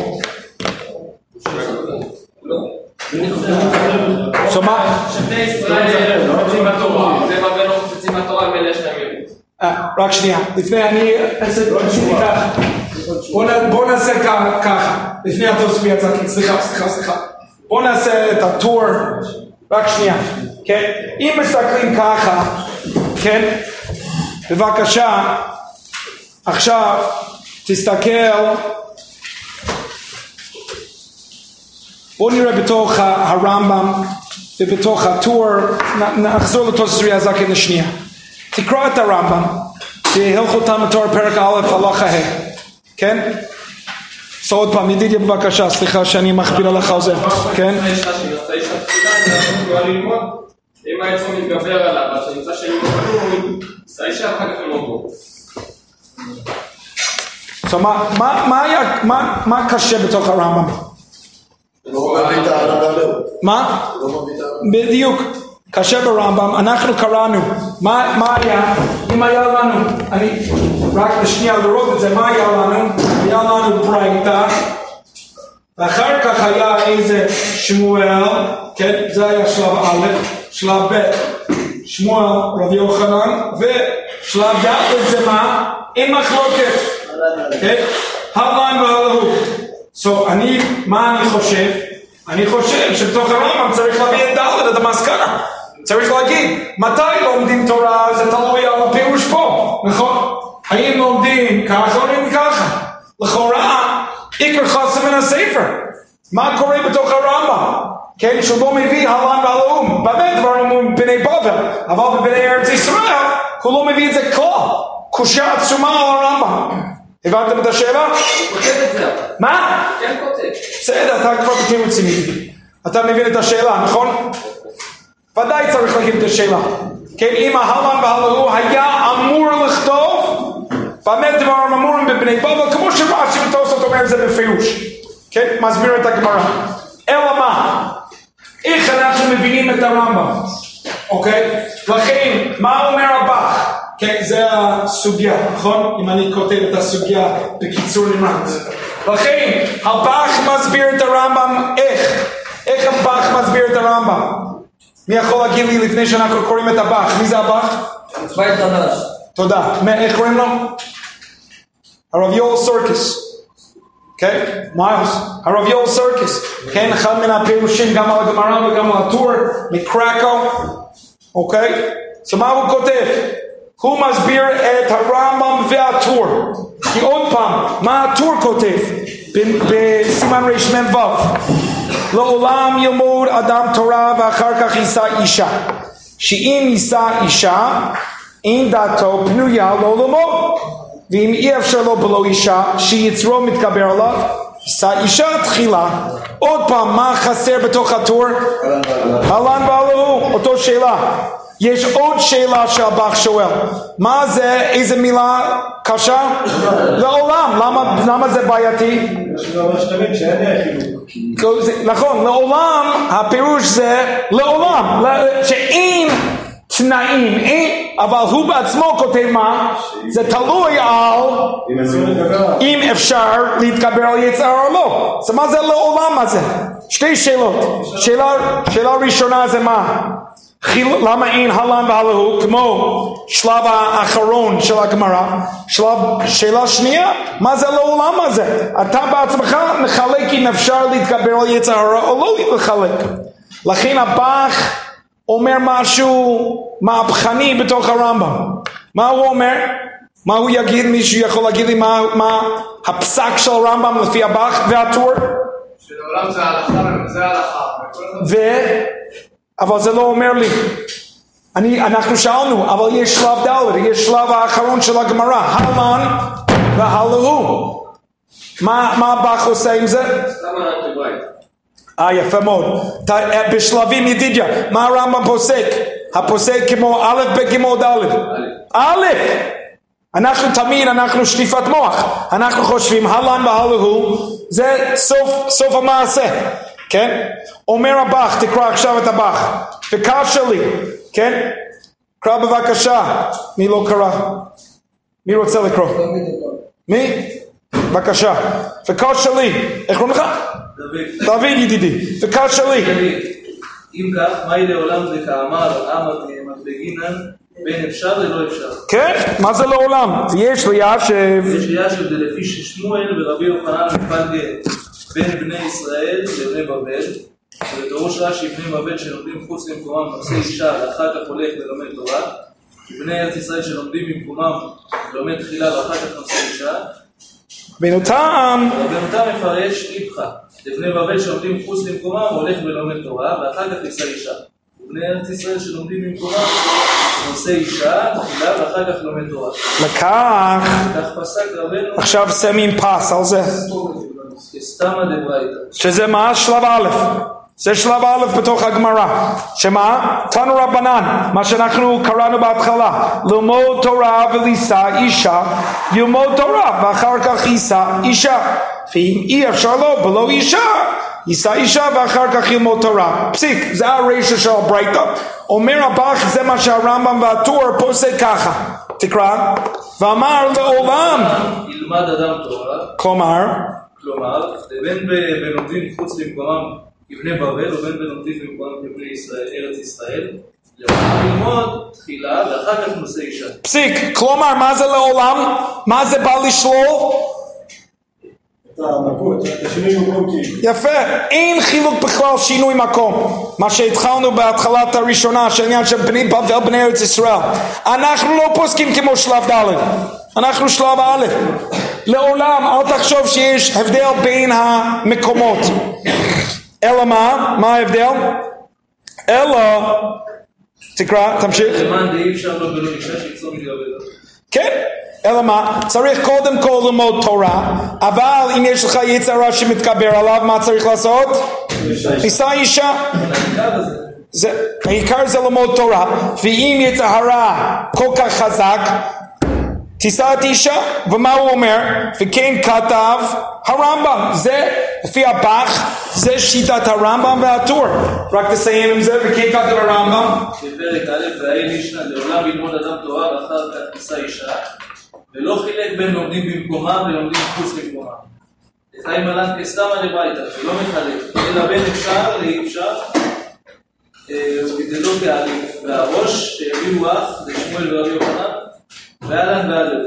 A: So מה?
G: שבני ישראל לא חפצים בתורה, זה מה בין לא חפצים בתורה מלא שלהם יבוא.
A: רק שנייה, לפני אני בוא נעשה ככה, לפני התוספי יצאתי, סליחה, סליחה, סליחה. בוא נעשה את הטור, רק שנייה, כן? אם מסתכלים ככה, כן? בבקשה, עכשיו תסתכל, בוא נראה בתוך הרמב"ם ובתוך הטור, נחזור לתוספי הזקן לשנייה. תקרא את הרמב"ם, בהלכות תלמוד תורה פרק א' הלכה ה', כן? אז עוד פעם, ידידיה בבקשה, סליחה שאני מכביד עליך על זה, כן?
G: אם העצמו מתגבר עליו, אז שנמצא שאני מוכנים, זה האישה אחר כך לא בו.
A: אז מה קשה בתוך הרמב"ם?
D: לא מביא את הרמב"ם.
A: מה? בדיוק. קשה ברמב"ם, אנחנו קראנו, מה, מה היה? אם היה לנו, אני רק בשנייה לראות את זה, מה היה לנו? היה לנו ברייתא, ואחר כך היה איזה שמואל, כן, זה היה שלב א', שלב ב', שמואל, רבי יוחנן, ושלב ד' זה מה? עם מחלוקת, כן? הלן והלהוא. So, אני, מה אני חושב? אני חושב שבתוך הרמב"ם צריך להביא את ד' את המסקנה. צריך להגיד, מתי לומדים תורה זה תלוי על הפירוש פה, נכון? האם לומדים ככה או לומדים ככה? לכאורה, עיקר חסר מן הספר. מה קורה בתוך הרמב"ם? כן, שהוא לא מביא הלן והלהוא. באמת דברים אומרים בני בבל, אבל בבני ארץ ישראל, הוא לא מביא את זה כלל. קושיה עצומה על הרמב"ם. הבנתם את השאלה?
G: הוא כותב את זה.
A: מה?
G: כן כותב.
A: בסדר, אתה כבר בתירוצים איתי. אתה מבין את השאלה, נכון? ודאי צריך להגיד את השאלה. כן, אם ההלן והלהוא היה אמור לכתוב, באמת דברים אמורים בבני בבל, כמו שרש"י בתוספות אומר זה בפירוש. כן, מסביר את הגמרא. אלא מה? איך אנחנו מבינים את הרמב"ם? אוקיי? לכן, מה אומר הבח? כן, זה הסוגיה, נכון? אם אני כותב את הסוגיה בקיצור נמרץ. לכן, הבח מסביר את הרמב"ם איך? איך הבח מסביר את הרמב"ם? מי יכול להגיד לי לפני שאנחנו קוראים את הבח? מי זה הבח?
B: בית חדש.
A: תודה. איך קוראים לו? הרב יואל סורקיס. כן? מיילס. הרב יואל סורקיס. כן, אחד מן הפירושים גם על הגמרא וגם על הטור מקרקו. אוקיי? אז מה הוא כותב? הוא מסביר את הרמב"ם והטור. כי עוד פעם, מה הטור כותב? בסימן רמ"ו. לעולם ילמוד אדם תורה ואחר כך יישא אישה. שאם יישא אישה, אין דעתו פנויה לא ללמוד. ואם אי אפשר לו בלא אישה, שיצרו מתגבר עליו, יישא אישה תחילה. עוד פעם, מה חסר בתוך הטור? הלן והלהוא, אותו שאלה. יש עוד שאלה שהבח שואל. מה זה, איזה מילה קשה? לעולם. למה, למה זה בעייתי? נכון, לעולם, הפירוש זה לעולם. שאין תנאים, אין, אבל הוא בעצמו כותב מה? זה תלוי על אם אפשר להתגבר על יצר או לא. אז מה זה לעולם הזה? שתי שאלות. שאלה, שאלה ראשונה זה מה? למה אין הלן והלהוא כמו שלב האחרון של הגמרא? שלב, שאלה שנייה, מה זה לעולם הזה? אתה בעצמך מחלק אם אפשר להתגבר על יצר הרע או לא לחלק. לכן הבח אומר משהו מהפכני בתוך הרמב"ם. מה הוא אומר? מה הוא יגיד? מישהו יכול להגיד לי מה, מה הפסק של הרמב"ם לפי הבח והטור?
F: שלעולם זה הלכה, זה הלכה.
A: ו... אבל זה לא אומר לי. אני, אנחנו שאלנו, אבל יש שלב ד', יש שלב האחרון של הגמרא, הלן והלהוא. מה, מה הבח עושה עם זה?
G: למה אנחנו ברית?
A: אה, יפה מאוד. בשלבים ידידיה, מה הרמב"ם פוסק? הפוסק כמו א' ב' ג' ד'. א', אנחנו תמיד, אנחנו שטיפת מוח. אנחנו חושבים, הלן והלהו, זה סוף, סוף המעשה. כן? אומר הבח, תקרא עכשיו את הבח. וקר שלי, כן? קרא בבקשה. מי לא קרא? מי רוצה לקרוא? מי? בבקשה. וקר שלי. איך קוראים לך?
H: דוד.
A: דוד ידידי. וקר שלי.
H: אם כך, מהי לעולם וכאמר אמת מדבגינן בין אפשר ללא אפשר?
A: כן? מה זה לעולם? יש לישב.
H: יש לישב דלפי ששמואל ורבי יוחנן מפלגה בין בני ישראל לבני בבל, ובדרוש רש"י בני בבל שלומדים חוץ למקומם נושא אישה ואחר כך הולך ולומד תורה, ובני ארץ ישראל שלומדים במקומם לומד תחילה ואחר כך נושא אישה.
A: בינותם
H: ובינותם מפרש איפכה, לבני בבל שלומדים חוץ למקומם הולך ולומד תורה ואחר כך נישא אישה, ובני ארץ ישראל שלומדים במקומם נושא אישה תחילה ואחר כך לומד תורה.
A: לקח.
H: כך פסק רבנו.
A: עכשיו שמים פס על זה.
H: כסתמא דברייתא.
A: שזה מה? שלב א'. זה שלב א' בתוך הגמרא. שמה? תנו רבנן, מה שאנחנו קראנו בהתחלה. ללמוד תורה ולישא אישה, ללמוד תורה ואחר כך יישא אישה. ואם אי אפשר לו בלא אישה, יישא אישה ואחר כך ילמוד תורה. פסיק, זה הרשע של הברייתא. אומר הבח, זה מה שהרמב"ם והטור פוסק ככה. תקרא. ואמר לעולם.
H: ילמד אדם תורה.
A: כלומר.
H: כלומר, בין בלומדים חוץ למקומם כבני בבל ובין בלומדים במקומם כבני ארץ ישראל, ללמוד תחילה ואחר כך נושא אישה.
A: פסיק, כלומר, מה זה לעולם? מה זה בא לשלול?
G: את המקום, את השינוי מקום כאילו.
A: יפה, אין חילוק בכלל שינוי מקום. מה שהתחלנו בהתחלת הראשונה, שהעניין של בני בבל בני ארץ ישראל. אנחנו לא פוסקים כמו שלב ד', אנחנו שלב א'. לעולם, אל תחשוב שיש הבדל בין המקומות. אלא מה? מה ההבדל? אלא, תקרא, תמשיך.
H: למען די אפשר לא בלא אישה שיצאו מגבלה.
A: כן, אלא מה? צריך קודם כל ללמוד תורה, אבל אם יש לך יצרה שמתגבר עליו, מה צריך לעשות? נישא אישה. זה, העיקר זה ללמוד תורה, ואם יצרה כל כך חזק, תישא את אישה. ומה הוא אומר? וכן כתב הרמב"ם, זה לפי הבח, זה שיטת הרמב"ם והטור. רק תסיים עם זה, וכן כתב הרמב"ם.
H: בפרק א' והאל ישנה לעולם ללמוד אדם תורה ואחר כך תישא אישה, ולא חילק בין לומדים במקומם ולומדים חוץ במקומם. לחיים מלן כסתמא דברייתא, שלא מחלק, אלא בין אפשר לאי אפשר, וגדלו תעלים, והראש שהביאו אח לשמואל ורבי יוחנן, ואלן ואלן.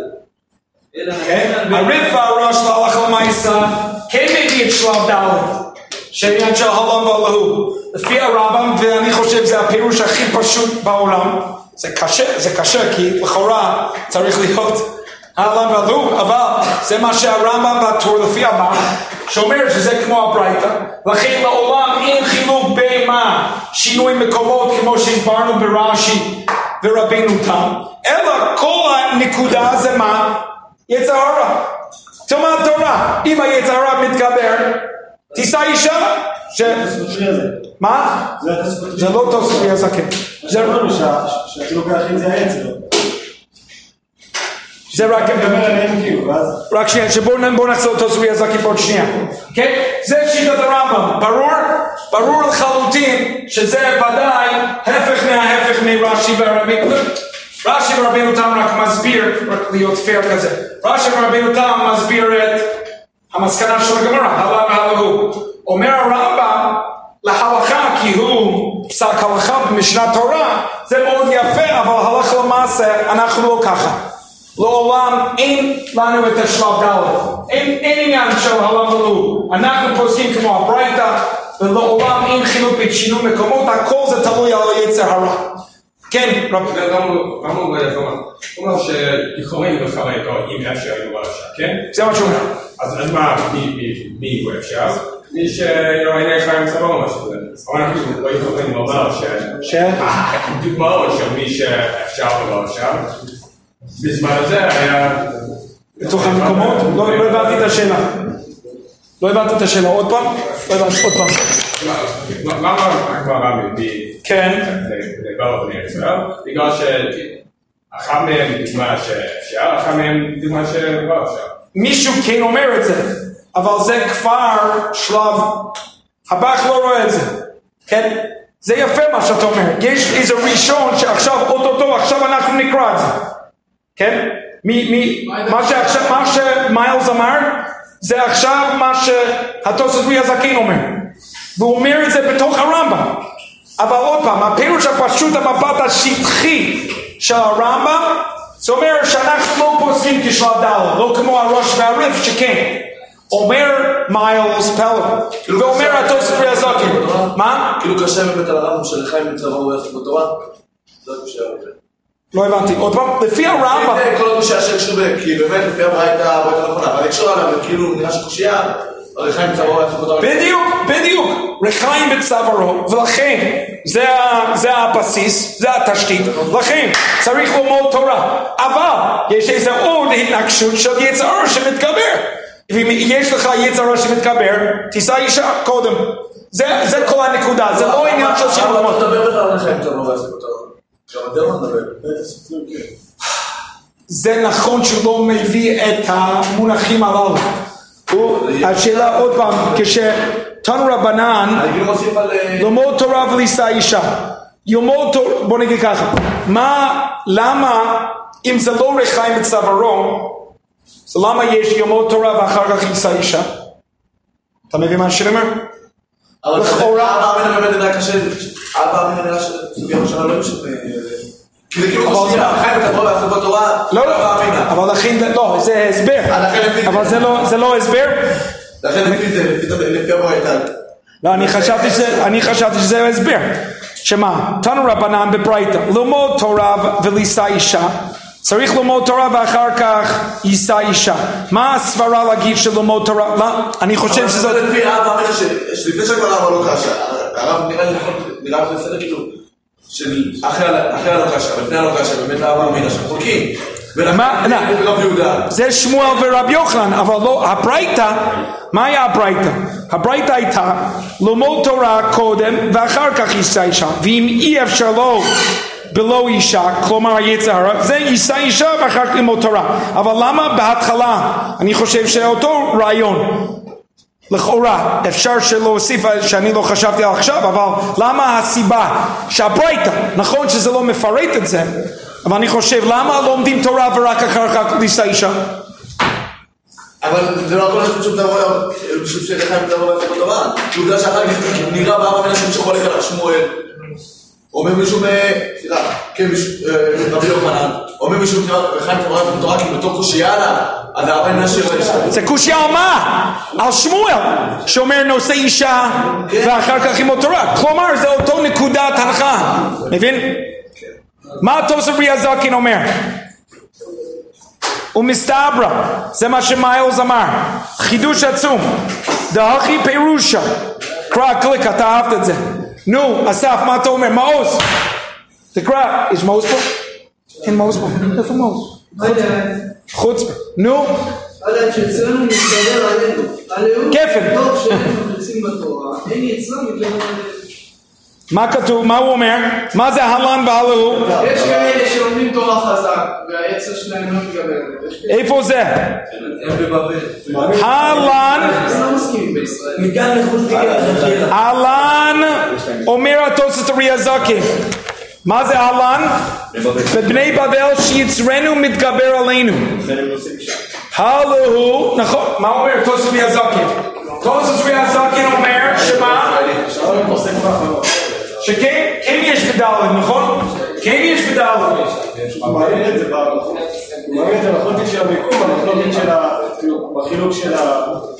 A: הריף והראש להלכה למעשה כן מביא את שלב ד' שעניין של הלן והלהו. לפי הרמב"ם, ואני חושב זה הפירוש הכי פשוט בעולם. זה קשה, זה קשה כי לכאורה צריך להיות הלן והלהו, אבל זה מה שהרמב"ם והטור לפי הבא שאומר שזה כמו הברייתא. לכן לעולם אין חילוק בין מה שינוי מקומות כמו שהסברנו ברש"י ורבינו תם, אלא כל הנקודה זה מה? יצר הרע. תלמד תורה. אם היצר הרע מתגבר, תישא אישה. ש... מה? זה לא תוספי הזקן.
G: זה אמרנו שאתה לוקח אם זה היצר.
A: זה רק... רק שנייה, שבואו נחזור תוספי הזקן עוד שנייה. כן? זה שיטת הרמב"ם. ברור? ברור לחלוטין שזה ודאי הפך מההפך מרש"י ורבינו. רש"י ורבינו תם רק מסביר, רק להיות פייר כזה. רש"י ורבינו תם מסביר את המסקנה של הגמרא, הלן והלהו. אומר הרמב"ם להלכה, כי הוא פסק הלכה במשנת תורה, זה מאוד יפה, אבל הלכה למעשה אנחנו לא ככה. לעולם אין לנו את השלב ד', אין, אין עניין של הלן והלהו. אנחנו פוסקים כמו הברייתא, ולעולם אין חילוק בשינוי מקומות, הכל זה תלוי על היצר הרע. כן, רב.
E: כמה הוא יפה? הוא אומר שלכאורה בכלל איתו אם אפשר ידוע אפשר, כן?
A: זה מה שהוא אומר.
E: אז מה, מי הוא אפשר? מי שאין לך עם צבא או משהו כזה. אבל אנחנו לא יכולים לומר ש... דוגמאות של מי שאפשר ולא אפשר. בזמן הזה היה...
A: בתוך המקומות? לא הבנתי את השאלה. לא הבנתי את השאלה. עוד פעם? לא הבנתי, עוד פעם.
E: למה הגמרא מביא...
A: כן.
E: לדבר בני ישראל? בגלל אחת מהם דוגמה שאפשר, אחת מהם דוגמה שלא אפשר.
A: מישהו כן אומר את זה, אבל זה כבר שלב, הבח לא רואה את זה, כן? זה יפה מה שאתה אומר, יש איזה ראשון שעכשיו, אוטוטו, עכשיו אנחנו נקרא את זה, כן? מי, מי, מה שעכשיו, מה שמיילס אמר, זה עכשיו מה שהתוספות הזקן אומר, והוא אומר את זה בתוך הרמב"ם, אבל עוד פעם, הפירוש הפשוט, המבט השטחי של הרמב"ם, זה אומר שאנחנו לא פוסקים כשלל ד', לא כמו הראש והריף שכן. אומר מיילס פלר, ואומר התוספות הזקן. מה?
F: כאילו קשה באמת על הרמב"ם של חיים מצווה הוא יחד בתורה? זה קשה הרבה.
A: לא הבנתי, עוד פעם, לפי הרמב"ם...
F: כל עוד משעה שקשור, כי באמת לפי הברייתא הברייתא נכונה, אבל לקשור עליו, כאילו נראה שקושייה, רחיים בצווארו הוא יחד בתורה.
A: בדיוק, בדיוק, רחיים בצווארו, ולכן זה הבסיס, זה התשתית, לכן צריך ללמוד תורה, אבל יש איזה עוד התנגשות של יצר הרע שמתגבר. ואם יש לך יצר הרע שמתגבר, תישא אישה קודם. זה כל הנקודה, זה לא עניין של שיר ללמוד.
F: אבל לא מדבר בכלל על רחיים בצווארו יחד בתורה. גם אתם מדבר.
A: זה נכון שלא מביא את המונחים הללו. השאלה עוד פעם, כשתנו רבנן ללמוד תורה ולישא אישה, ללמוד תורה, בוא נגיד ככה, מה, למה אם זה לא רחיים בצווארו, אז למה יש ללמוד תורה ואחר כך לישא אישה? אתה מבין מה שאני אומר?
F: אבל לכאורה אבא אמין באמת נראה קשה, אבא אמין נראה שסוגיה ראשונה לא יושב כי זה כאילו קושייה, חיים בצווארו ואחר בתורה
A: לא, לא, אבל לכן, לא, זה הסבר, אבל זה לא הסבר.
F: לכן לפי הברייתא.
A: לא, אני חשבתי שזה הסבר. שמה? תנו רבנן בברייתא, ללמוד תורה ולישא אישה, צריך ללמוד תורה ואחר כך יישא אישה. מה הסברה להגיד של ללמוד תורה? לא, אני חושב שזה...
F: אבל לפי אבא אמין שלפני שכבר הרב לא קשה, הרב נראה לי נכון, נראה לי בסדר כאילו של אחרי הלא קשה, לפני הלא קשה, באמת אבא אמין שם חולקים.
A: זה שמואל ורב יוחנן, אבל לא, הברייתא, מה היה הברייתא? הברייתא הייתה ללמוד תורה קודם ואחר כך יישא אישה, ואם אי אפשר לו בלא אישה, כלומר יצר הרע, זה יישא אישה ואחר כך ללמוד תורה. אבל למה בהתחלה? אני חושב שאותו רעיון לכאורה אפשר שלהוסיף שאני לא חשבתי על עכשיו, אבל למה הסיבה שהברייתא, נכון שזה לא מפרט את זה, אבל אני חושב, למה לומדים תורה ורק אחר כך לישא אישה?
F: אבל זה לא הכל שפשוט תבוא, פשוט שחיים תבוא ואיפה בתורה. כי עובדה שאחר כך נראה באבא אמין השם שחולק על שמואל. אומר מישהו, סליחה, כן, רבי יוחנן, אומר מישהו, חיים תבוא ואיפה בתורה, כי בתור קושייה לה, אז הרבה נשאר אישה.
A: זה קושייה על מה? על שמואל, שאומר נושא אישה ואחר כך עם התורה. כלומר, זה אותו נקודת הנחה. מבין? מה התוספות הזקן אומר? ומסתברא, זה מה שמיילס אמר, חידוש עצום, דהכי פירושה, קרא קליק, אתה אהבת את זה. נו, אסף, מה אתה אומר? מעוז, תקרא, יש מעוז פה? אין מעוז פה, איפה מעוז? חוץ, נו?
I: עד שאצלנו מתגבר עלינו, עלינו,
A: כפל.
I: טוב שהם מחפשים בתורה, אין יצרם מתגבר עלינו.
A: מה כתוב? מה הוא אומר? מה זה הלן והללו?
I: יש כאלה שלומדים תורה חזק והיצר שלהם לא מתגבר.
A: איפה זה?
H: הם בבבל.
A: הלן,
I: לא מסכימים בישראל.
B: מכאן לחוץ דיקה.
A: הלן אומר התוספות הזקן. מה זה הלן? בבני בבל שיצרנו מתגבר עלינו. הלו, נכון, מה אומר תוספות הזקן? תוספות הזקן אומר שמה? שכן, כן יש בדלת, נכון? כן יש בדלת.
G: המעניין את זה במחלוקת של המיקום, במחלוקת של החילוק של ה...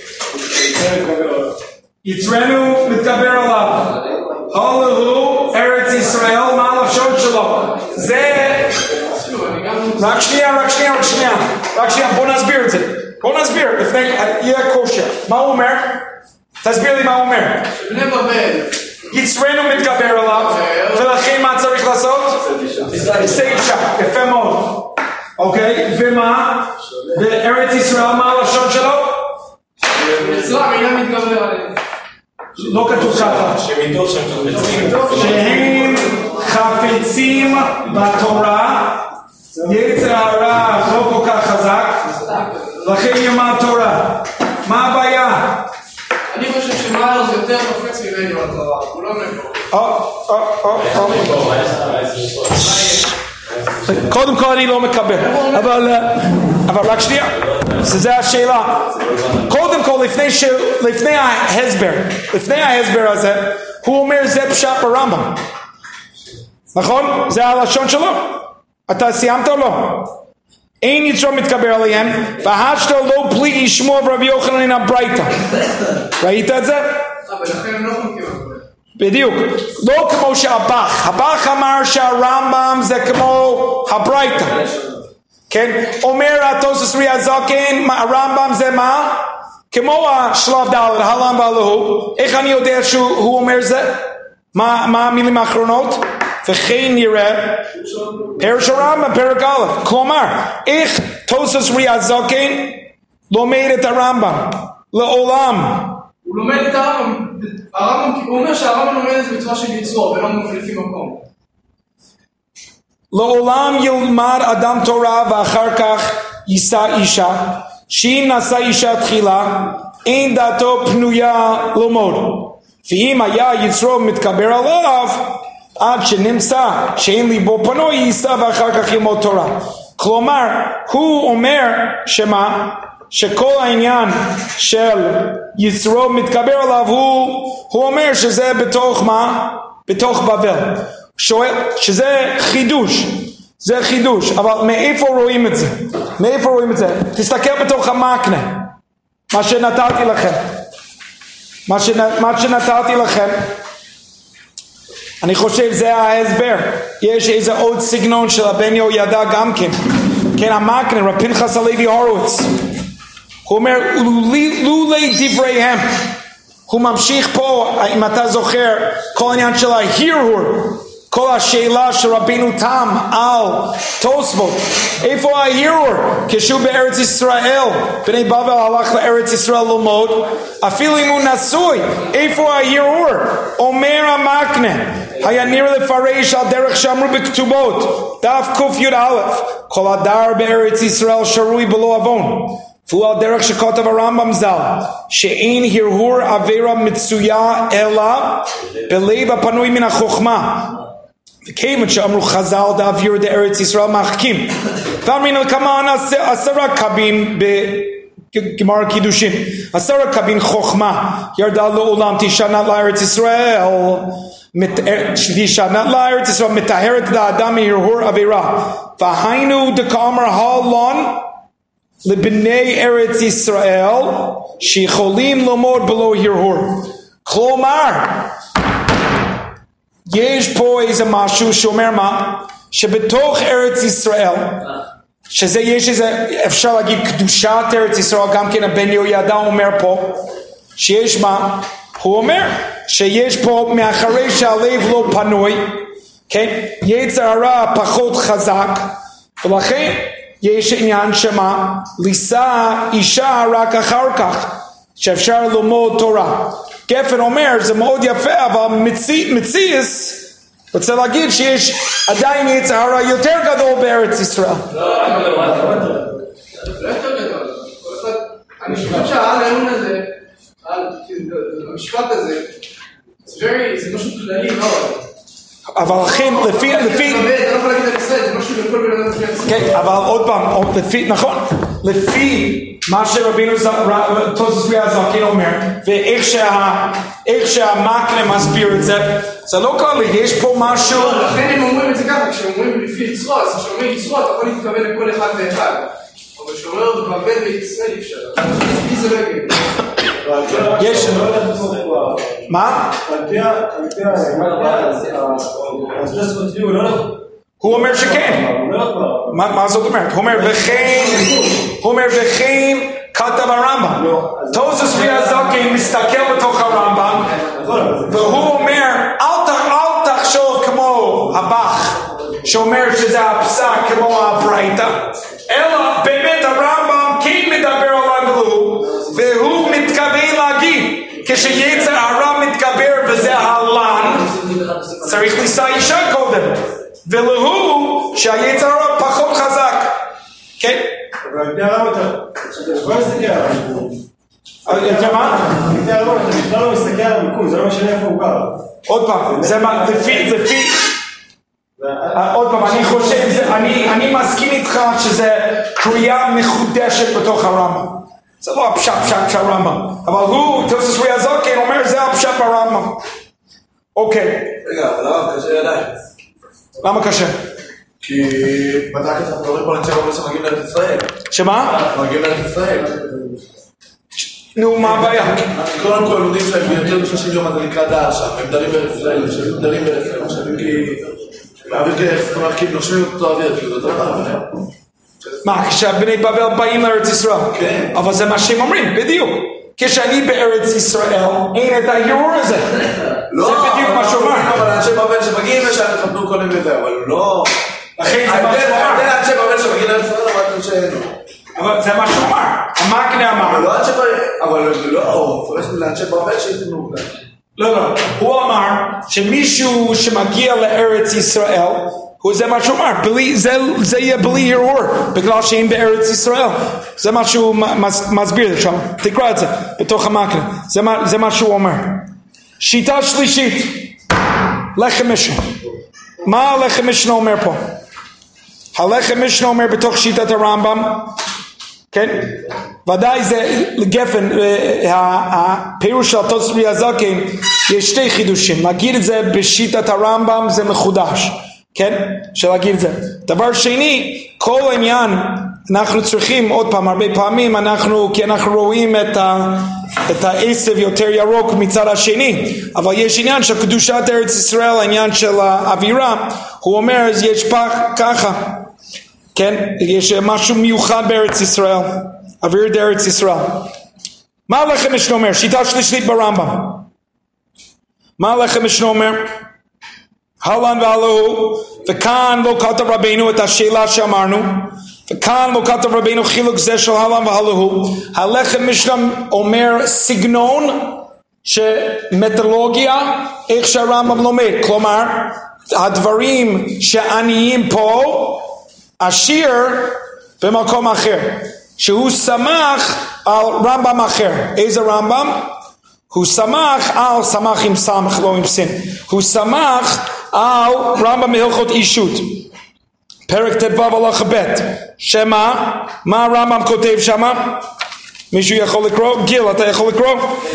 A: יצרנו מתגבר עליו. הלו, ארץ ישראל, מה הלשון שלו? זה... רק שנייה, רק שנייה, רק שנייה. רק שנייה, בוא נסביר את זה. בוא נסביר, לפני... יהיה קושי. מה הוא אומר? תסביר לי מה הוא אומר.
I: בני בבל.
A: יצרנו מתגבר עליו, ולכן מה צריך לעשות? יישא אישה, יפה מאוד. אוקיי, ומה? בארץ ישראל, מה הלשון שלו?
I: יצרם אינה מתגבר עליהם.
A: לא כתוב ככה.
C: שמתוך שהם חפצים.
A: שהם חפצים בתורה, יצר הרע לא כל כך חזק, לכן ילמד תורה. מה הבעיה?
I: אני חושב שמאייר זה יותר קופץ ממנו התורה, הוא לא מקבל.
A: קודם כל אני לא מקבל, אבל אבל רק שנייה, זו השאלה. קודם כל לפני ההסבר, לפני ההסבר הזה, הוא אומר זה פשט ברמב"ם, נכון? זה הלשון שלו. אתה סיימת או לא? אין יצרו מתקבר עליהם, והשתו לא פלי ישמוע ברבי יוחנן הברייתא. ראית את זה?
I: ולכן הם לא חוקרים.
A: בדיוק, לא כמו שהבח, הבח אמר שהרמב"ם זה כמו הברייתא, כן? אומר התוספות רי הזקן, הרמב"ם זה מה? כמו השלב ד' הלם והלהו. איך אני יודע שהוא אומר זה? מה, מה המילים האחרונות? וכן נראה פרש הרמב"ם פרק א', כלומר איך תוספות רי הזקן לומד את הרמב"ם לעולם?
I: הוא לומד את הרמב"ם, הרמב"ם, הוא אומר שהרמב"ם לומד את זה בצורה של ביצוע ולא לפי מקום.
A: לעולם ילמד אדם תורה ואחר כך יישא אישה, שאם נשא אישה תחילה אין דעתו פנויה ללמוד, ואם היה יצרו מתקבר עליו עד שנמצא שאין ליבו פנוי יישא ואחר כך ילמוד תורה. כלומר הוא אומר שמה? שכל העניין של יצרו מתקבר עליו הוא, הוא אומר שזה בתוך מה? בתוך בבל. שואל, שזה חידוש, זה חידוש, אבל מאיפה רואים את זה? מאיפה רואים את זה? תסתכל בתוך המקנה, מה שנתתי לכם, מה, שנ, מה שנתתי לכם, אני חושב זה ההסבר. יש איזה עוד סגנון של הבן יהוידע גם כן, כן המקנה, רב פנחס הלוי הורוביץ, הוא אומר לולי דבריהם, הוא ממשיך פה, אם אתה זוכר, כל העניין של ההרהור, כל השאלה של רבינו תם על תוספות, איפה ההרהור? כשהוא בארץ ישראל, בני בבל הלך לארץ ישראל ללמוד, אפילו אם הוא נשוי, איפה ההרהור? אומר המקנה, היה נראה לפרש על דרך שאמרו בכתובות, דף ק"א, כל הדר בארץ ישראל שרוי בלא עוון. והוא על דרך שכותב הרמב"ם ז"ל, שאין הרהור עבירה מצויה אלא בלב הפנוי מן החוכמה. וכיוון שאמרו חז"ל דאוויר דארץ ישראל מחכים, ואמרנו כמה עשרה קבין בגמר קידושין, עשרה קבין חוכמה ירדה לעולם תשענה לארץ ישראל, תשענה לארץ ישראל מטהרת את האדם מהרהור עבירה, והיינו דקאמר הלון לבני ארץ ישראל שיכולים ללמוד בלא הרהור. כלומר יש פה איזה משהו שאומר מה? שבתוך ארץ ישראל, שזה יש איזה, אפשר להגיד קדושת ארץ ישראל, גם כן הבן יהוידע אומר פה שיש מה? הוא אומר שיש פה מאחרי שהלב לא פנוי, כן? יצר הרע פחות חזק, ולכן יש עניין שמה? לישא אישה רק אחר כך שאפשר ללמוד תורה. גפן אומר זה מאוד יפה, אבל מציאס רוצה להגיד שיש עדיין יצר הרע יותר גדול בארץ ישראל.
I: לא, לא יותר גדול. אני חושב שהעל האמון הזה, המשפט הזה, זה משהו כללי מאוד.
A: אבל לכן, לפי, לפי...
I: אתה לא יכול להגיד על ישראל, זה משהו לכל בן אדם לפי ישראל.
A: כן, אבל עוד פעם, לפי, נכון, לפי מה שרבינו תוספות רי הזקן אומר, ואיך שה, איך שהמקנה מסביר את זה, זה לא כלל, יש פה משהו...
I: לכן הם אומרים את זה ככה, כשהם אומרים לפי יצרו, אז כשאומרים יצרו, אתה יכול להתכוון לכל אחד ואחד. אבל כשאומר בבל וישראל אפשר, לפי זה לא יגיד.
A: יש... מה? הוא אומר שכן. מה זאת אומרת? הוא אומר וכן, הוא אומר וכן כתב הרמב"ם. תוספות רי הזקן מסתכל בתוך הרמב"ם והוא אומר אל תחשוב כמו הבח שאומר שזה הפסק כמו הברייתא, אלא באמת הרמב"ם כן מדבר על הגלו, והוא מתכוון להגיד כשיצר הרע מתגבר וזה הלן צריך לישא אישה קודם, ולהוא שהיצר הרע פחות חזק. כן?
G: אבל לפני הרב אתה, בוא נסתכל עליו.
A: יותר מה?
G: לפני הרב אתה בכלל לא מסתכל על המיקום, זה לא משנה איפה הוא גר.
A: עוד פעם, זה מה, לפי, לפי, עוד פעם, אני חושב, אני, אני מסכים איתך שזה קריאה מחודשת בתוך הרמב"ם. זה לא הפשט פשט של הרמב"ם, אבל הוא, תוספות רי הזקן, אומר זה הפשט ברמב"ם. אוקיי.
F: רגע, למה קשה עדיין?
A: למה קשה?
F: כי בדק את אנחנו רואים פה נצא בבית שמגיעים לארץ ישראל.
A: שמה?
F: מגיעים לארץ ישראל.
A: נו, מה הבעיה?
F: קודם כל, לומדים שלהם ביותר מ-שלושים יום אתה נקרא דעה שם, הם דרים בארץ ישראל, הם דרים בארץ ישראל, עכשיו כי... באוויר ככה, כי נושמים אותו אוויר, כאילו, זה דבר, אבל...
A: מה, כשבני בבל באים לארץ ישראל?
F: כן.
A: אבל זה מה שהם אומרים, בדיוק. כשאני בארץ ישראל, אין את ההירור הזה.
F: לא,
A: זה בדיוק מה שאומר.
F: אבל אנשי בבל שמגיעים לשם יחתנו קודם וזה, אבל לא...
A: לכן זה מה
F: ההבדל
A: שאומר.
F: אנשי בבל שמגיעים לארץ ישראל, אבל אנשי...
A: אבל זה מה שאומר. המקנה
F: אבל
A: אמר.
F: לא אנשי בבל, אבל לא, הוא פורש לאנשי בבל שיתנו.
A: לא, לא. הוא אמר שמישהו שמגיע לארץ ישראל, הוא זה מה שהוא אמר, בלי, זה, זה יהיה בלי הרהור, בגלל שהם בארץ ישראל. זה מה שהוא מס, מסביר שם. תקרא את זה בתוך המקנה. זה מה, זה מה שהוא אומר. שיטה שלישית, לחם משנה. מה הלחם משנה אומר פה? הלחם משנה אומר בתוך שיטת הרמב"ם, כן? ודאי זה לגפן, הפירוש של תוספות רי הזקן, יש שתי חידושים. להגיד את זה בשיטת הרמב"ם זה מחודש, כן? שלהגיד את זה. דבר שני, כל העניין, אנחנו צריכים, עוד פעם, הרבה פעמים, אנחנו, כי אנחנו רואים את, ה, את העשב יותר ירוק מצד השני, אבל יש עניין של קדושת ארץ ישראל, העניין של האווירה, הוא אומר, יש פח ככה, כן? יש משהו מיוחד בארץ ישראל, אוויר בארץ ישראל. מה הלחם משנה אומר? שיטה שלישית ברמב"ם. מה הלחם משנה אומר? הלן והלהו, וכאן לא כתב רבינו את השאלה שאמרנו, וכאן לא כתב רבינו חילוק זה של הלן והלהו. הלחם משנה אומר סגנון שמתולוגיה, איך שהרמב"ם לומד, כלומר הדברים שעניים פה עשיר במקום אחר, שהוא שמח על רמב"ם אחר. איזה רמב"ם? הוא שמח על, שמח עם סמך לא עם סין, הוא שמח על רמב"ם מהלכות אישות, פרק ט"ו הלכה ב'. שמה? מה הרמב"ם כותב שמה? מישהו יכול לקרוא? גיל, אתה יכול לקרוא?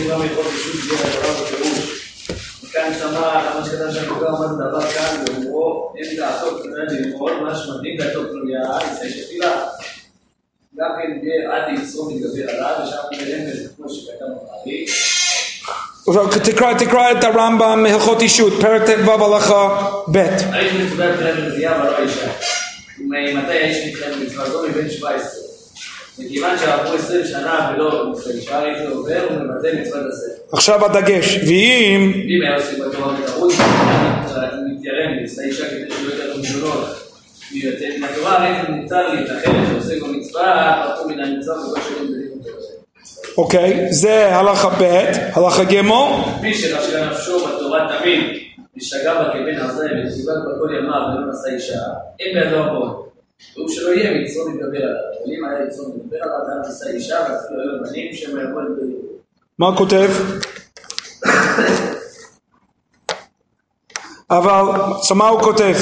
H: כאן שמע, מה שכתב שם כבר עמד דבר כאן, ואומרו, אין לעשות כנראה ללמוד, מה שמדהים לעשות פנויה, זה שתפילה. גם כן יהיה עד יצרו מתגבר עליו, ושם נראים את זה כמו שכתב מרבי.
A: תקרא, תקרא את הרמב"ם מהלכות אישות, פרק ט"ו הלכה ב'.
H: האיש מצווה תחילת מזיעה ולא האישה. מתי האיש מתחיל מצווה זו מבין שבע עשרה. מכיוון שעברו עשרים שנה ולא נפגשה, איזה עובר ומבטא מצוות עשה.
A: עכשיו הדגש, ואם...
H: ואם היה עושה בתורה ותרוץ, מתיירם, נעשה אישה כדי שלא יותר מגונות. ויוצאת מהתורה, הרי זה מותר להתאחר, שעושה גם מצווה, פרטו מן המצווה וכל שגם בדין אותו.
A: אוקיי, זה הלכה ב', הלכה ג'.
H: מי שרשגה נפשו בתורה תמיד, ושגה בה כבן הזה, וציבת בכל ימיו ולא נשא אישה, אין בידו עוון. והוא שלא יהיה מצווה מתגבר עליו. אבל אם היה מצווה מתגבר עליו, אתה נשא אישה, ואפילו היו בנים שהם יבואו את זה.
A: מה כותב? אבל, so מה הוא כותב?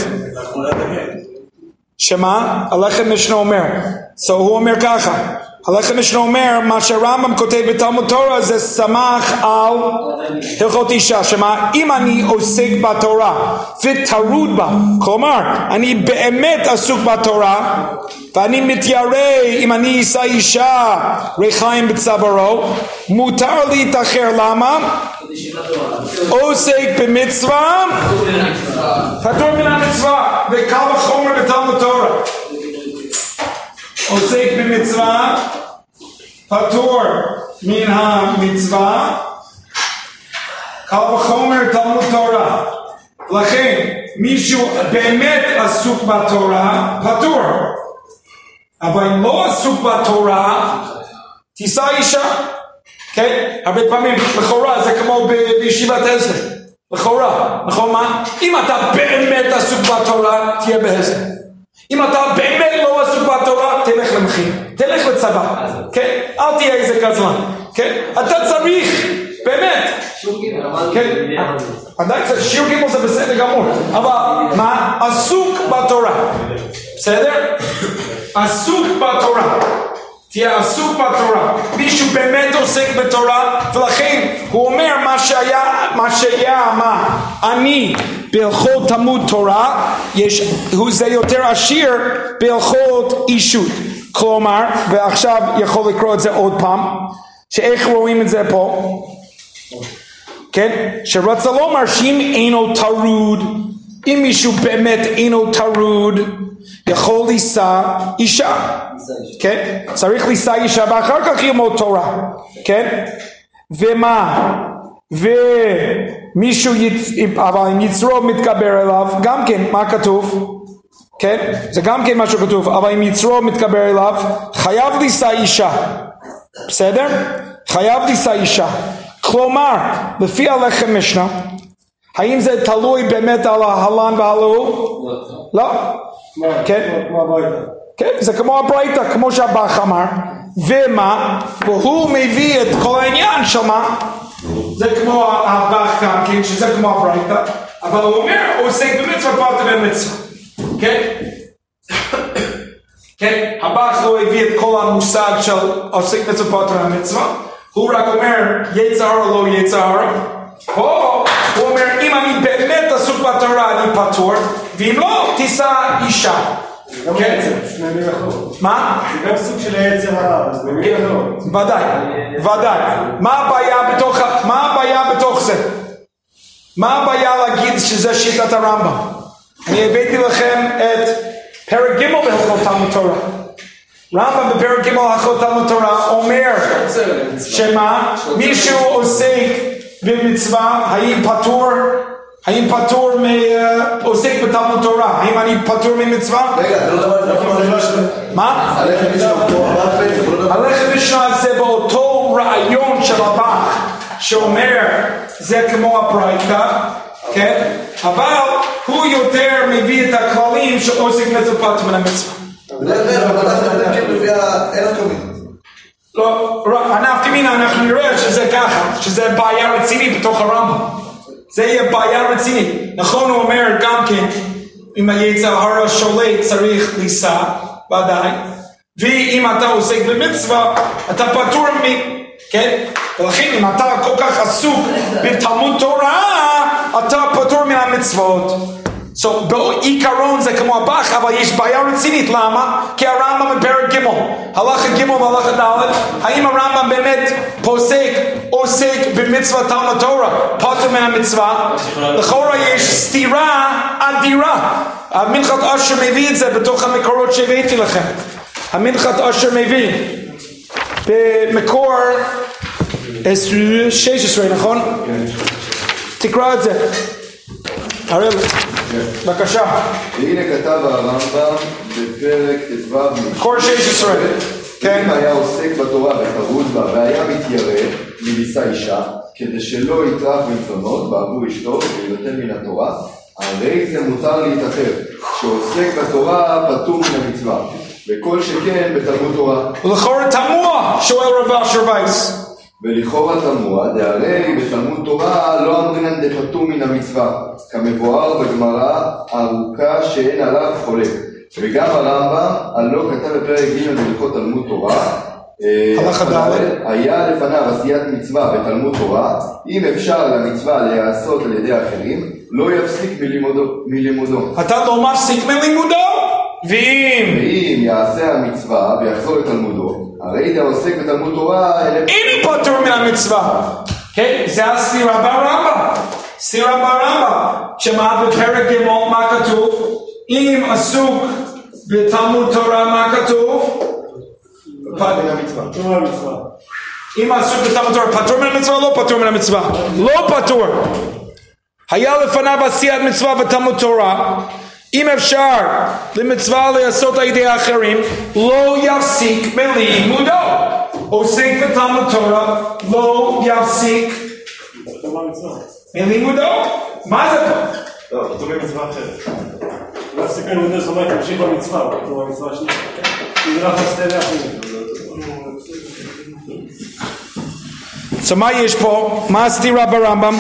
A: שמה? הלחם משנה אומר. So הוא אומר ככה. הלחם משנה אומר, מה שהרמב"ם כותב בתלמוד תורה זה שמח על הלכות אישה. שמה? אם אני עוסק בתורה וטרוד בה, כלומר, אני באמת עסוק בתורה, ואני מתיירא אם אני אשא אישה ריחיים בצווארו, מותר להתאחר. למה? עוסק במצווה, פטור מן המצווה, וקל וחומר בתלמוד תורה. עוסק במצווה, פטור מן המצווה, קל וחומר תלמוד תורה. לכן מישהו באמת עסוק בתורה, פטור. אבל אם לא עסוק בתורה, תישא אישה. כן? הרבה פעמים לכאורה זה כמו בישיבת הסדר. לכאורה, נכון מה? אם אתה באמת עסוק בתורה, תהיה בהסדר. אם אתה באמת לא עסוק בתורה, תלך למחיר, תלך לצבא, כן? אל תהיה איזה גזלן, כן? אתה צריך, באמת, כן? עדיין שיר גימל זה בסדר גמור, אבל מה? עסוק בתורה, בסדר? עסוק בתורה, תהיה עסוק בתורה, מישהו באמת עוסק בתורה, ולכן הוא אומר מה שהיה, מה שהיה, מה? אני בהלכות תלמוד תורה, יש, זה יותר עשיר בהלכות אישות. כלומר, ועכשיו יכול לקרוא את זה עוד פעם, שאיך רואים את זה פה? כן? שרצה לומר שאם אינו טרוד, אם מישהו באמת אינו טרוד, יכול לישא אישה, כן? צריך לישא אישה ואחר כך ללמוד תורה, כן? ומה? ומישהו, אבל אם יצרו מתגבר אליו, גם כן, מה כתוב? כן? זה גם כן משהו כתוב, אבל אם יצרו מתגבר אליו, חייב לישא אישה, בסדר? חייב לישא אישה. כלומר, לפי הלחם משנה, האם זה תלוי באמת על ההלן והלאו? לא. כן? כן, זה כמו הברייתא, כמו שהבח אמר. ומה? והוא מביא את כל העניין שמה, זה כמו הבח גם כן, שזה כמו הברייתא, אבל הוא אומר, הוא עוסק במצווה פרטה במצווה. כן? כן? הבח לא הביא את כל המושג של עוסק מצווה פרטה במצווה, הוא רק אומר, יצר הרע לא יצר הרע. פה הוא אומר, אם אני באמת עסוק בתורה אני פטור, ואם לא, תישא אישה. כן? מה?
G: זה גם סוג של היצר הרע, אז במי לא?
A: ודאי, ודאי. מה הבעיה בתוך, מה הבעיה בתוך זה? מה הבעיה להגיד שזה שיטת הרמב"ם? אני הבאתי לכם את פרק ג' בהלכות תלמוד תורה. רמב"ם בפרק ג' בהלכות תלמוד תורה אומר שמה? מישהו עוסק במצווה, האם פטור? האם פטור עוסק בתלמוד תורה? האם אני פטור ממצווה?
F: רגע, זה לא דבר שלנו.
A: מה?
F: הלחם משנה פה,
A: הלחם משנה זה באותו רעיון של הבח שאומר זה כמו הברייתא, כן? אבל הוא יותר מביא את הכללים שעוסק מצווה פטור מן המצווה. לא, אנחנו תמיד אנחנו נראה שזה ככה, שזה בעיה רצינית בתוך הרמב"ם. זה יהיה בעיה רצינית. נכון, הוא אומר גם כן, אם היצר הרע שולט צריך לישא, ודאי. ואם אתה עוסק במצווה, אתה פטור מ... כן? ולכן אם אתה כל כך עסוק בתלמוד תורה, אתה פטור מהמצוות. So, בעיקרון זה כמו הבח, אבל יש בעיה רצינית. למה? כי הרמב"ם בפרק ג' הלכה ג' והלכה ד', האם הרמב"ם באמת פוסק, עוסק במצוות תלמוד תורה, פטור מן המצווה? לכאורה יש סתירה אדירה. המנחת אשר מביא את זה בתוך המקורות שהבאתי לכם. המנחת אשר מביא במקור שש עשרה, נכון? תקרא את זה. הרי בבקשה.
D: והנה כתב הרמב"ם בפרק ט"ו
A: מקור שש עשרה. כן.
D: אם היה עוסק בתורה וחרוד בה והיה מתיירא מלישא אישה כדי שלא יטרח מזונות בעבור אשתו ויבטל מן התורה, הרי זה מותר להתאחר. שעוסק בתורה פטור מן המצווה, וכל שכן בתלמוד תורה.
A: ולכאורה תמוה, שואל רב אשר וייס.
D: ולכאורה תמוה, דהרי בתלמוד תורה לא אמרינן דפטור מן המצווה, כמבואר בגמרא ארוכה שאין עליו חולק. וגם הרמב"ם, הלא כתב בפרק ג' בהלכות תלמוד תורה, היה לפניו עשיית מצווה בתלמוד תורה, אם אפשר למצווה להיעשות על ידי אחרים, לא יפסיק מלימודו.
A: אתה לא מפסיק מלימודו? ואם?
D: ואם יעשה המצווה ויחזור לתלמודו, הרי זה עוסק בתלמוד תורה...
A: אם פטור מן המצווה. כן, זה הסתירה ברמב"ם. סתירה ברמב"ם. שמה בפרק ג' מה כתוב? אם עסוק בתלמוד תורה מה כתוב?
G: פטור מן המצווה.
A: אם עסוק בתלמוד תורה פטור מן המצווה או לא פטור מן המצווה? לא פטור. היה לפניו עשיית מצווה בתלמוד תורה, אם אפשר למצווה לעשות על ידי האחרים, לא יפסיק מלימודו. עוסק בתלמוד תורה לא יפסיק מלימודו. מה זה פה?
C: לא, פטור ממצווה אחרת.
G: להפסיק לימודי זאת אומרת, תמשיך במצווה, בתור המצווה שלי. זה רק הסתדר אחרים.
A: So מה יש פה? מה הסתירה ברמב"ם?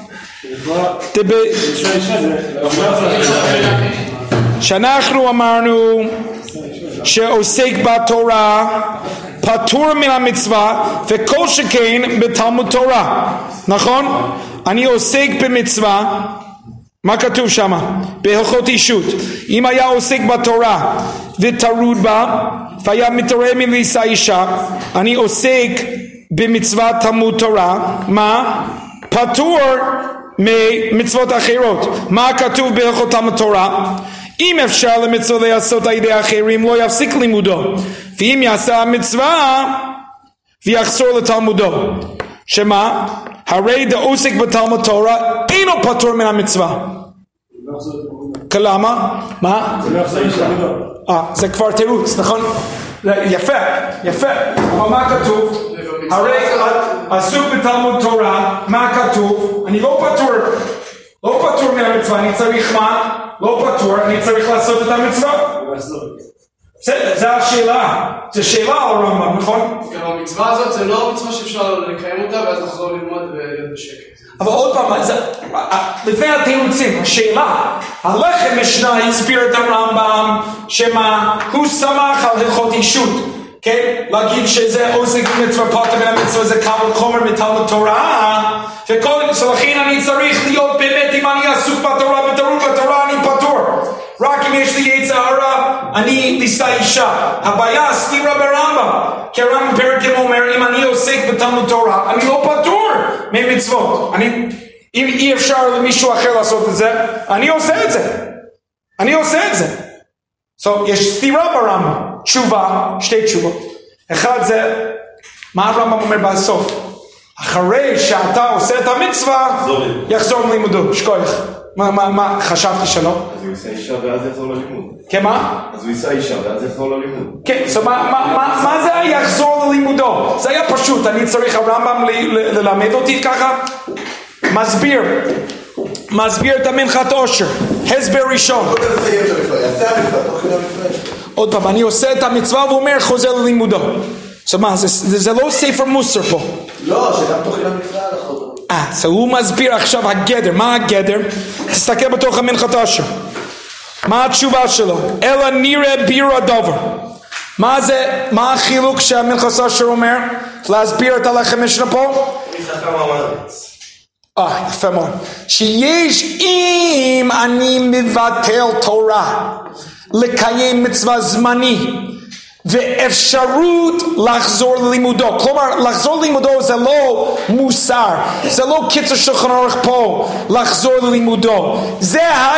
A: שאנחנו אמרנו שעוסק בתורה פטור מן המצווה וכל שכן בתלמוד תורה, נכון? אני עוסק במצווה, מה כתוב שם? בהלכות אישות. אם היה עוסק בתורה וטרוד בה והיה מתעורר מלישא אישה, אני עוסק במצוות תלמוד תורה, מה? פטור ממצוות אחרות. מה כתוב בהלכות תלמוד תורה? אם אפשר למצווה לעשות על ידי אחרים, לא יפסיק לימודו, ואם יעשה המצווה ויחזור לתלמודו. שמה? הרי דעוסק בתלמוד תורה אינו פטור מן המצווה. למה? מה? אה, זה כבר תירוץ, נכון? יפה, יפה. אבל מה כתוב? הרי עסוק בתלמוד תורה, מה כתוב? אני לא פטור, לא פטור מן המצווה, אני צריך מה? לא פטור, אני צריך לעשות את המצווה. זה השאלה, זה שאלה על הרמב"ם, נכון?
I: המצווה הזאת זה לא מצווה שאפשר לקיים אותה ואז לחזור ללמוד בשקט.
A: אבל עוד פעם, לפני התירוצים, השאלה, הלחם משנה הסביר את הרמב"ם שמה, הוא שמח על הלכות אישות, כן? להגיד שזה עוסק במצווה פטור מן המצווה זה קל וחומר מתלמוד תורה, וכל לכן אני צריך להיות באמת, אם אני עסוק בתורה וטרוד בתורה אני פטור, רק אם יש לי יצר הרע אני נישא אישה. הבעיה סתירה ברמב"ם, כי הרמב"ם פרק ג' אומר אם אני עוסק בתלמוד תורה אני לא פטור ממצוות. אני, אם אי אפשר למישהו אחר לעשות את זה, אני עושה את זה, אני עושה את זה. So, יש סתירה ברמב"ם. תשובה, שתי תשובות. אחד זה, מה הרמב"ם אומר בסוף? אחרי שאתה עושה את המצווה, יחזור לימודו, שכוח. מה, מה, מה, חשבתי שלא?
D: אז הוא יישא אישה ואז יחזור ללימוד.
A: כן, מה?
D: אז הוא יישא אישה ואז יחזור ללימוד.
A: כן, so, מה, מה, מה, מה זה יחזור ללימודו? זה היה פשוט, אני צריך הרמב"ם ל- ל- ללמד אותי ככה? מסביר. מסביר את המנחת עושר. הסבר ראשון. עוד פעם, אני עושה את המצווה ואומר חוזר ללימודו. זאת אומרת, זה לא ספר מוסר פה.
F: לא, שגם תוכן המצווה לחזור.
A: אה, אז הוא מסביר עכשיו הגדר. מה הגדר? תסתכל בתוך המנחת עושר. מה התשובה שלו? אלא נראה ביר הדבר. מה זה, מה החילוק שהמנחת עושר אומר? להסביר את הלחם משנה פה? אה, יפה מאוד. שיש אם אני מבטל תורה לקיים מצווה זמני ואפשרות לחזור ללימודו, כלומר לחזור ללימודו זה לא מוסר, זה לא קיצור שולחן ערוך פה לחזור ללימודו, זה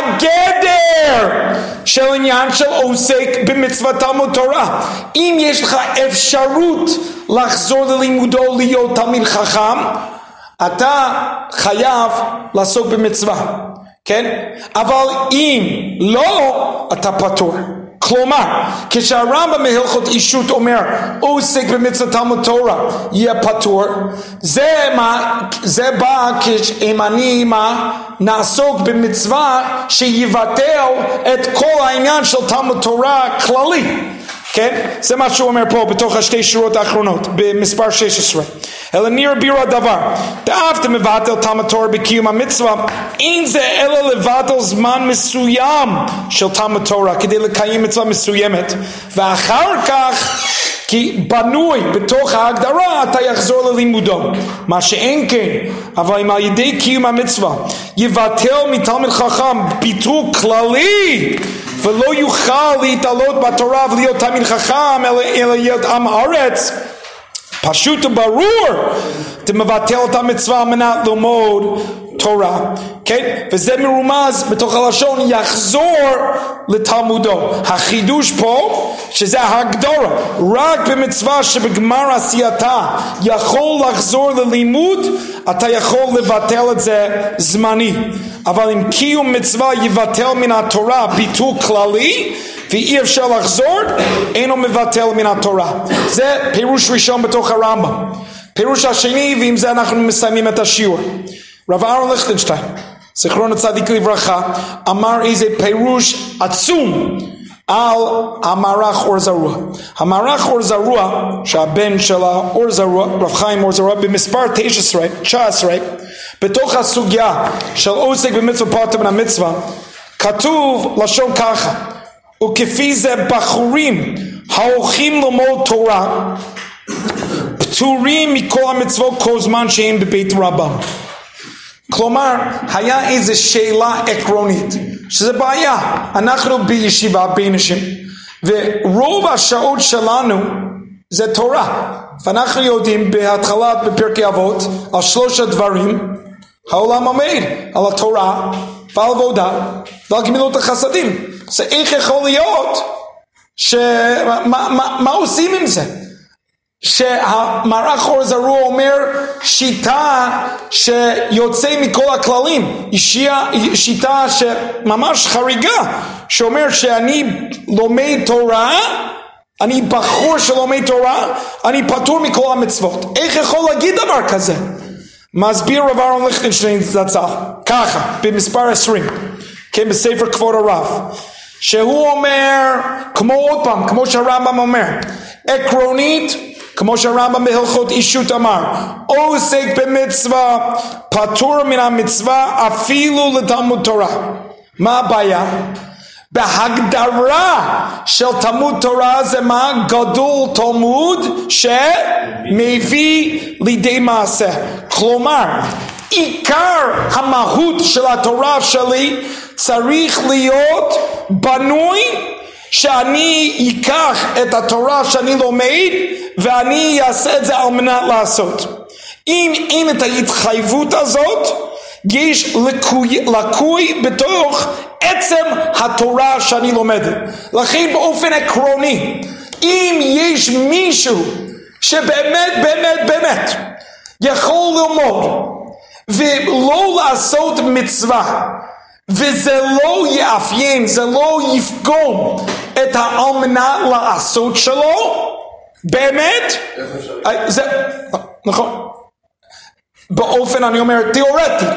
A: הגדר של עניין של עוסק במצוות תלמוד תורה. אם יש לך אפשרות לחזור ללימודו להיות תלמיד חכם, אתה חייב לעסוק במצווה, כן? אבל אם לא, אתה פטור. כלומר, כשהרמב"ם בהלכות אישות אומר עוסק במצוות תלמוד תורה יהיה פטור, זה מה, זה בא כשאם אני מה נעסוק במצווה שיבטל את כל העניין של תלמוד תורה כללי, כן? זה מה שהוא אומר פה בתוך השתי שורות האחרונות במספר שש עשרה. אלא נראה ביר הדבר, דאף מבטל תלמוד תורה בקיום המצווה, אין זה אלא לבטל זמן מסוים של תלמוד תורה כדי לקיים מצווה מסוימת, ואחר כך כי בנוי בתוך ההגדרה אתה יחזור ללימודו. מה שאין כן, אבל אם על ידי קיום המצווה יבטל מתלמיד חכם ביטול כללי ולא יוכל להתעלות בתורה ולהיות תלמיד חכם אלא, אלא להיות עם הארץ, פשוט וברור אתה מבטל את המצווה על מנת ללמוד תורה, כן? וזה מרומז בתוך הלשון יחזור לתלמודו. החידוש פה שזה ההגדרה, רק במצווה שבגמר עשייתה יכול לחזור ללימוד אתה יכול לבטל את זה זמני, אבל אם קיום מצווה יבטל מן התורה ביטול כללי ואי אפשר לחזור, אינו מבטל מן התורה. זה פירוש ראשון בתוך הרמב"ם. פירוש השני, ועם זה אנחנו מסיימים את השיעור. רב אהרון ליכטנשטיין זיכרון הצדיק לברכה, אמר איזה פירוש עצום על המערך אור זרוע. המערך אור זרוע, שהבן של האור זרוע, רב חיים אור זרוע, במספר תשע עשרה, בתוך הסוגיה של עוסק במצווה פטור מן המצווה, כתוב לשון ככה, וכפי זה בחורים ההולכים ללמוד תורה, פטורים מכל המצוות כל זמן שהם בבית רבם. כלומר, היה איזו שאלה עקרונית, שזה בעיה. אנחנו בישיבה באנשים, ורוב השעות שלנו זה תורה. ואנחנו יודעים בהתחלת בפרקי אבות על שלוש הדברים, העולם עומד על התורה ועל עבודה ועל גמילות החסדים. אז איך יכול להיות, שמה, מה, מה עושים עם זה? שהמערך אור זרוע אומר שיטה שיוצא מכל הכללים, שיטה שממש חריגה, שאומר שאני לומד תורה, אני בחור שלומד תורה, אני פטור מכל המצוות. איך יכול להגיד דבר כזה? מסביר רב אהרון ליכטנשטיין זצ"ל ככה במספר עשרים, כן, בספר כבוד הרב, שהוא אומר כמו עוד פעם, כמו שהרמב"ם אומר, עקרונית, כמו שהרמב"ם בהלכות אישות אמר, עוסק במצווה פטור מן המצווה אפילו לתלמוד תורה. מה הבעיה? בהגדרה של תלמוד תורה זה מה? גדול תלמוד שמביא לידי מעשה. כלומר, עיקר המהות של התורה שלי צריך להיות בנוי שאני אקח את התורה שאני לומד ואני אעשה את זה על מנת לעשות. אם אין את ההתחייבות הזאת, יש לקוי, לקוי בתוך עצם התורה שאני לומד. לכן באופן עקרוני, אם יש מישהו שבאמת באמת באמת יכול ללמוד ולא לעשות מצווה, וזה לא יאפיין, זה לא יפגום את האמנה לעשות שלו, באמת, זה, נכון, באופן אני אומר תיאורטי,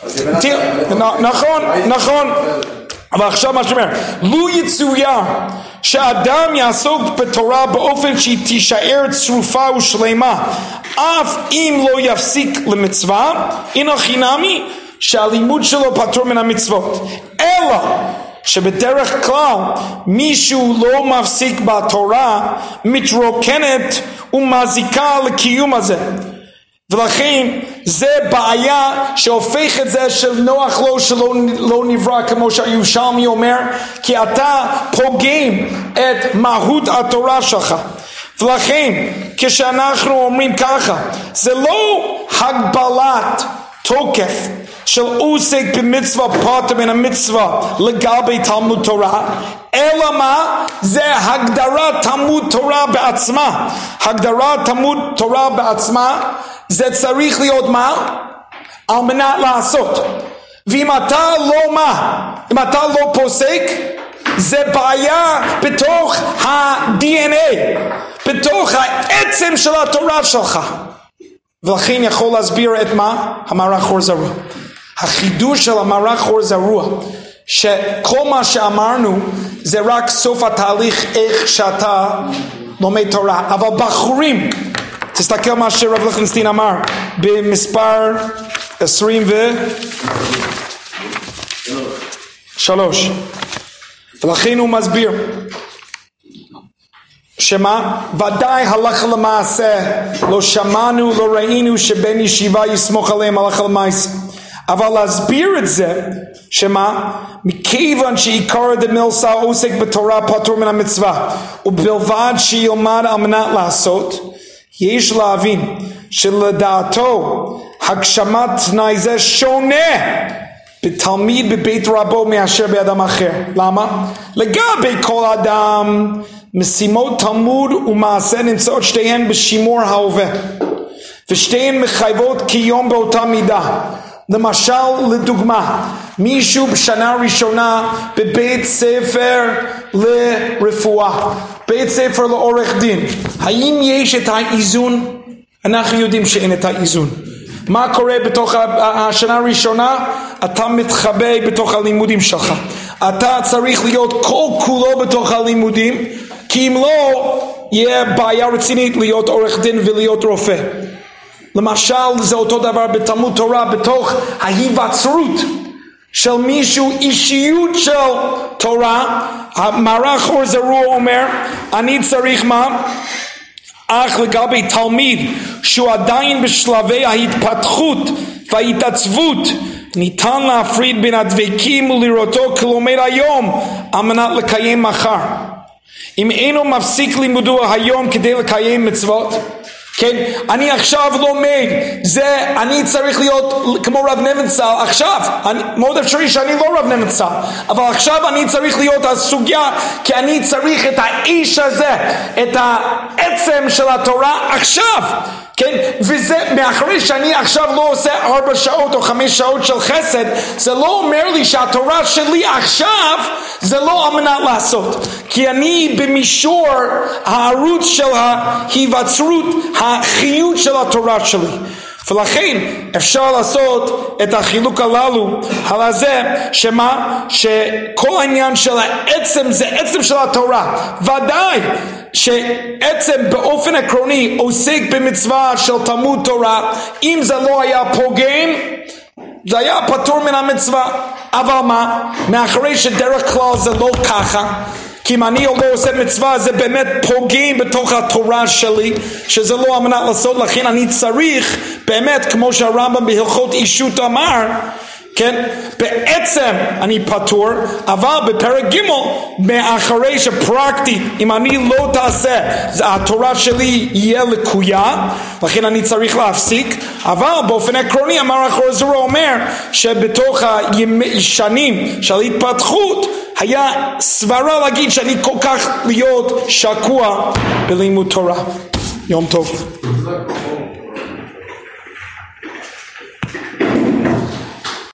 A: נכון, נכון, אבל עכשיו מה שאומר, לו יצויר שאדם יעסוק בתורה באופן שהיא תישאר צרופה ושלמה, אף אם לא יפסיק למצווה, הנה חינמי, שהלימוד שלו פטור מן המצוות. אלא שבדרך כלל מישהו לא מפסיק בתורה, מתרוקנת ומזיקה לקיום הזה. ולכן זה בעיה שהופך את זה של נוח לו שלא לא נברא, כמו שהירושלמי אומר, כי אתה פוגם את מהות התורה שלך. ולכן כשאנחנו אומרים ככה, זה לא הגבלת תוקף של עוסק במצווה פטור מן המצווה לגבי תלמוד תורה, אלא מה? זה הגדרת תלמוד תורה בעצמה. הגדרת תלמוד תורה בעצמה זה צריך להיות מה? על מנת לעשות. ואם אתה לא מה? אם אתה לא פוסק, זה בעיה בתוך ה-די אן איי, בתוך העצם של התורה שלך. ולכן יכול להסביר את מה? המערך אור זרוע. החידוש של המערך אור זרוע, שכל מה שאמרנו זה רק סוף התהליך איך שאתה לומד תורה. אבל בחורים, תסתכל מה שרב ליכטנשטיין אמר במספר עשרים ושלוש. ולכן הוא מסביר שמה? ודאי הלכה למעשה לא שמענו, לא ראינו שבן ישיבה יסמוך עליהם הלכה למעשה. אבל להסביר את זה, שמה? מכיוון שעיקר דמילסה עוסק בתורה פטור מן המצווה, ובלבד שילמד על מנת לעשות, יש להבין שלדעתו הגשמת תנאי זה שונה בתלמיד בבית רבו מאשר באדם אחר. למה? לגבי כל אדם, משימות תלמוד ומעשה נמצאות שתיהן בשימור ההווה, ושתיהן מחייבות קיום באותה מידה. למשל, לדוגמה, מישהו בשנה ראשונה בבית ספר לרפואה, בית ספר לעורך דין, האם יש את האיזון? אנחנו יודעים שאין את האיזון. מה קורה בתוך השנה הראשונה? אתה מתחבא בתוך הלימודים שלך. אתה צריך להיות כל כולו בתוך הלימודים, כי אם לא, יהיה בעיה רצינית להיות עורך דין ולהיות רופא. למשל, זה אותו דבר בתלמוד תורה, בתוך ההיווצרות של מישהו, אישיות של תורה. המערך אור זרוע אומר, אני צריך מה? אך לגבי תלמיד שהוא עדיין בשלבי ההתפתחות וההתעצבות, ניתן להפריד בין הדבקים ולראותו כלומד היום על מנת לקיים מחר. אם אינו מפסיק לימודו היום כדי לקיים מצוות, כן, אני עכשיו לומד, זה, אני צריך להיות כמו רב נבנצל עכשיו, אני, מאוד אפשרי שאני לא רב נבנצל, אבל עכשיו אני צריך להיות הסוגיה, כי אני צריך את האיש הזה, את העצם של התורה עכשיו, כן, וזה מאחרי שאני עכשיו לא עושה ארבע שעות או חמש שעות של חסד, זה לא אומר לי שהתורה שלי עכשיו זה לא על מנת לעשות, כי אני במישור הערוץ של ההיווצרות, החיות של התורה שלי, ולכן אפשר לעשות את החילוק הללו על הזה, שמה? שכל העניין של העצם זה עצם של התורה, ודאי שעצם באופן עקרוני עוסק במצווה של תלמוד תורה, אם זה לא היה פוגם זה היה פטור מן המצווה. אבל מה? מאחרי שדרך כלל זה לא ככה, כי אם אני לא עושה מצווה זה באמת פוגעים בתוך התורה שלי, שזה לא על מנת לעשות, לכן אני צריך באמת כמו שהרמב"ם בהלכות אישות אמר, כן, בעצם אני פטור, אבל בפרק ג' מאחרי שפרקטית אם אני לא תעשה התורה שלי יהיה לקויה, לכן אני צריך להפסיק. אבל באופן עקרוני המערך אור זרוע אומר שבתוך השנים של התפתחות היה סברה להגיד שאני כל כך להיות שקוע בלימוד תורה. יום טוב.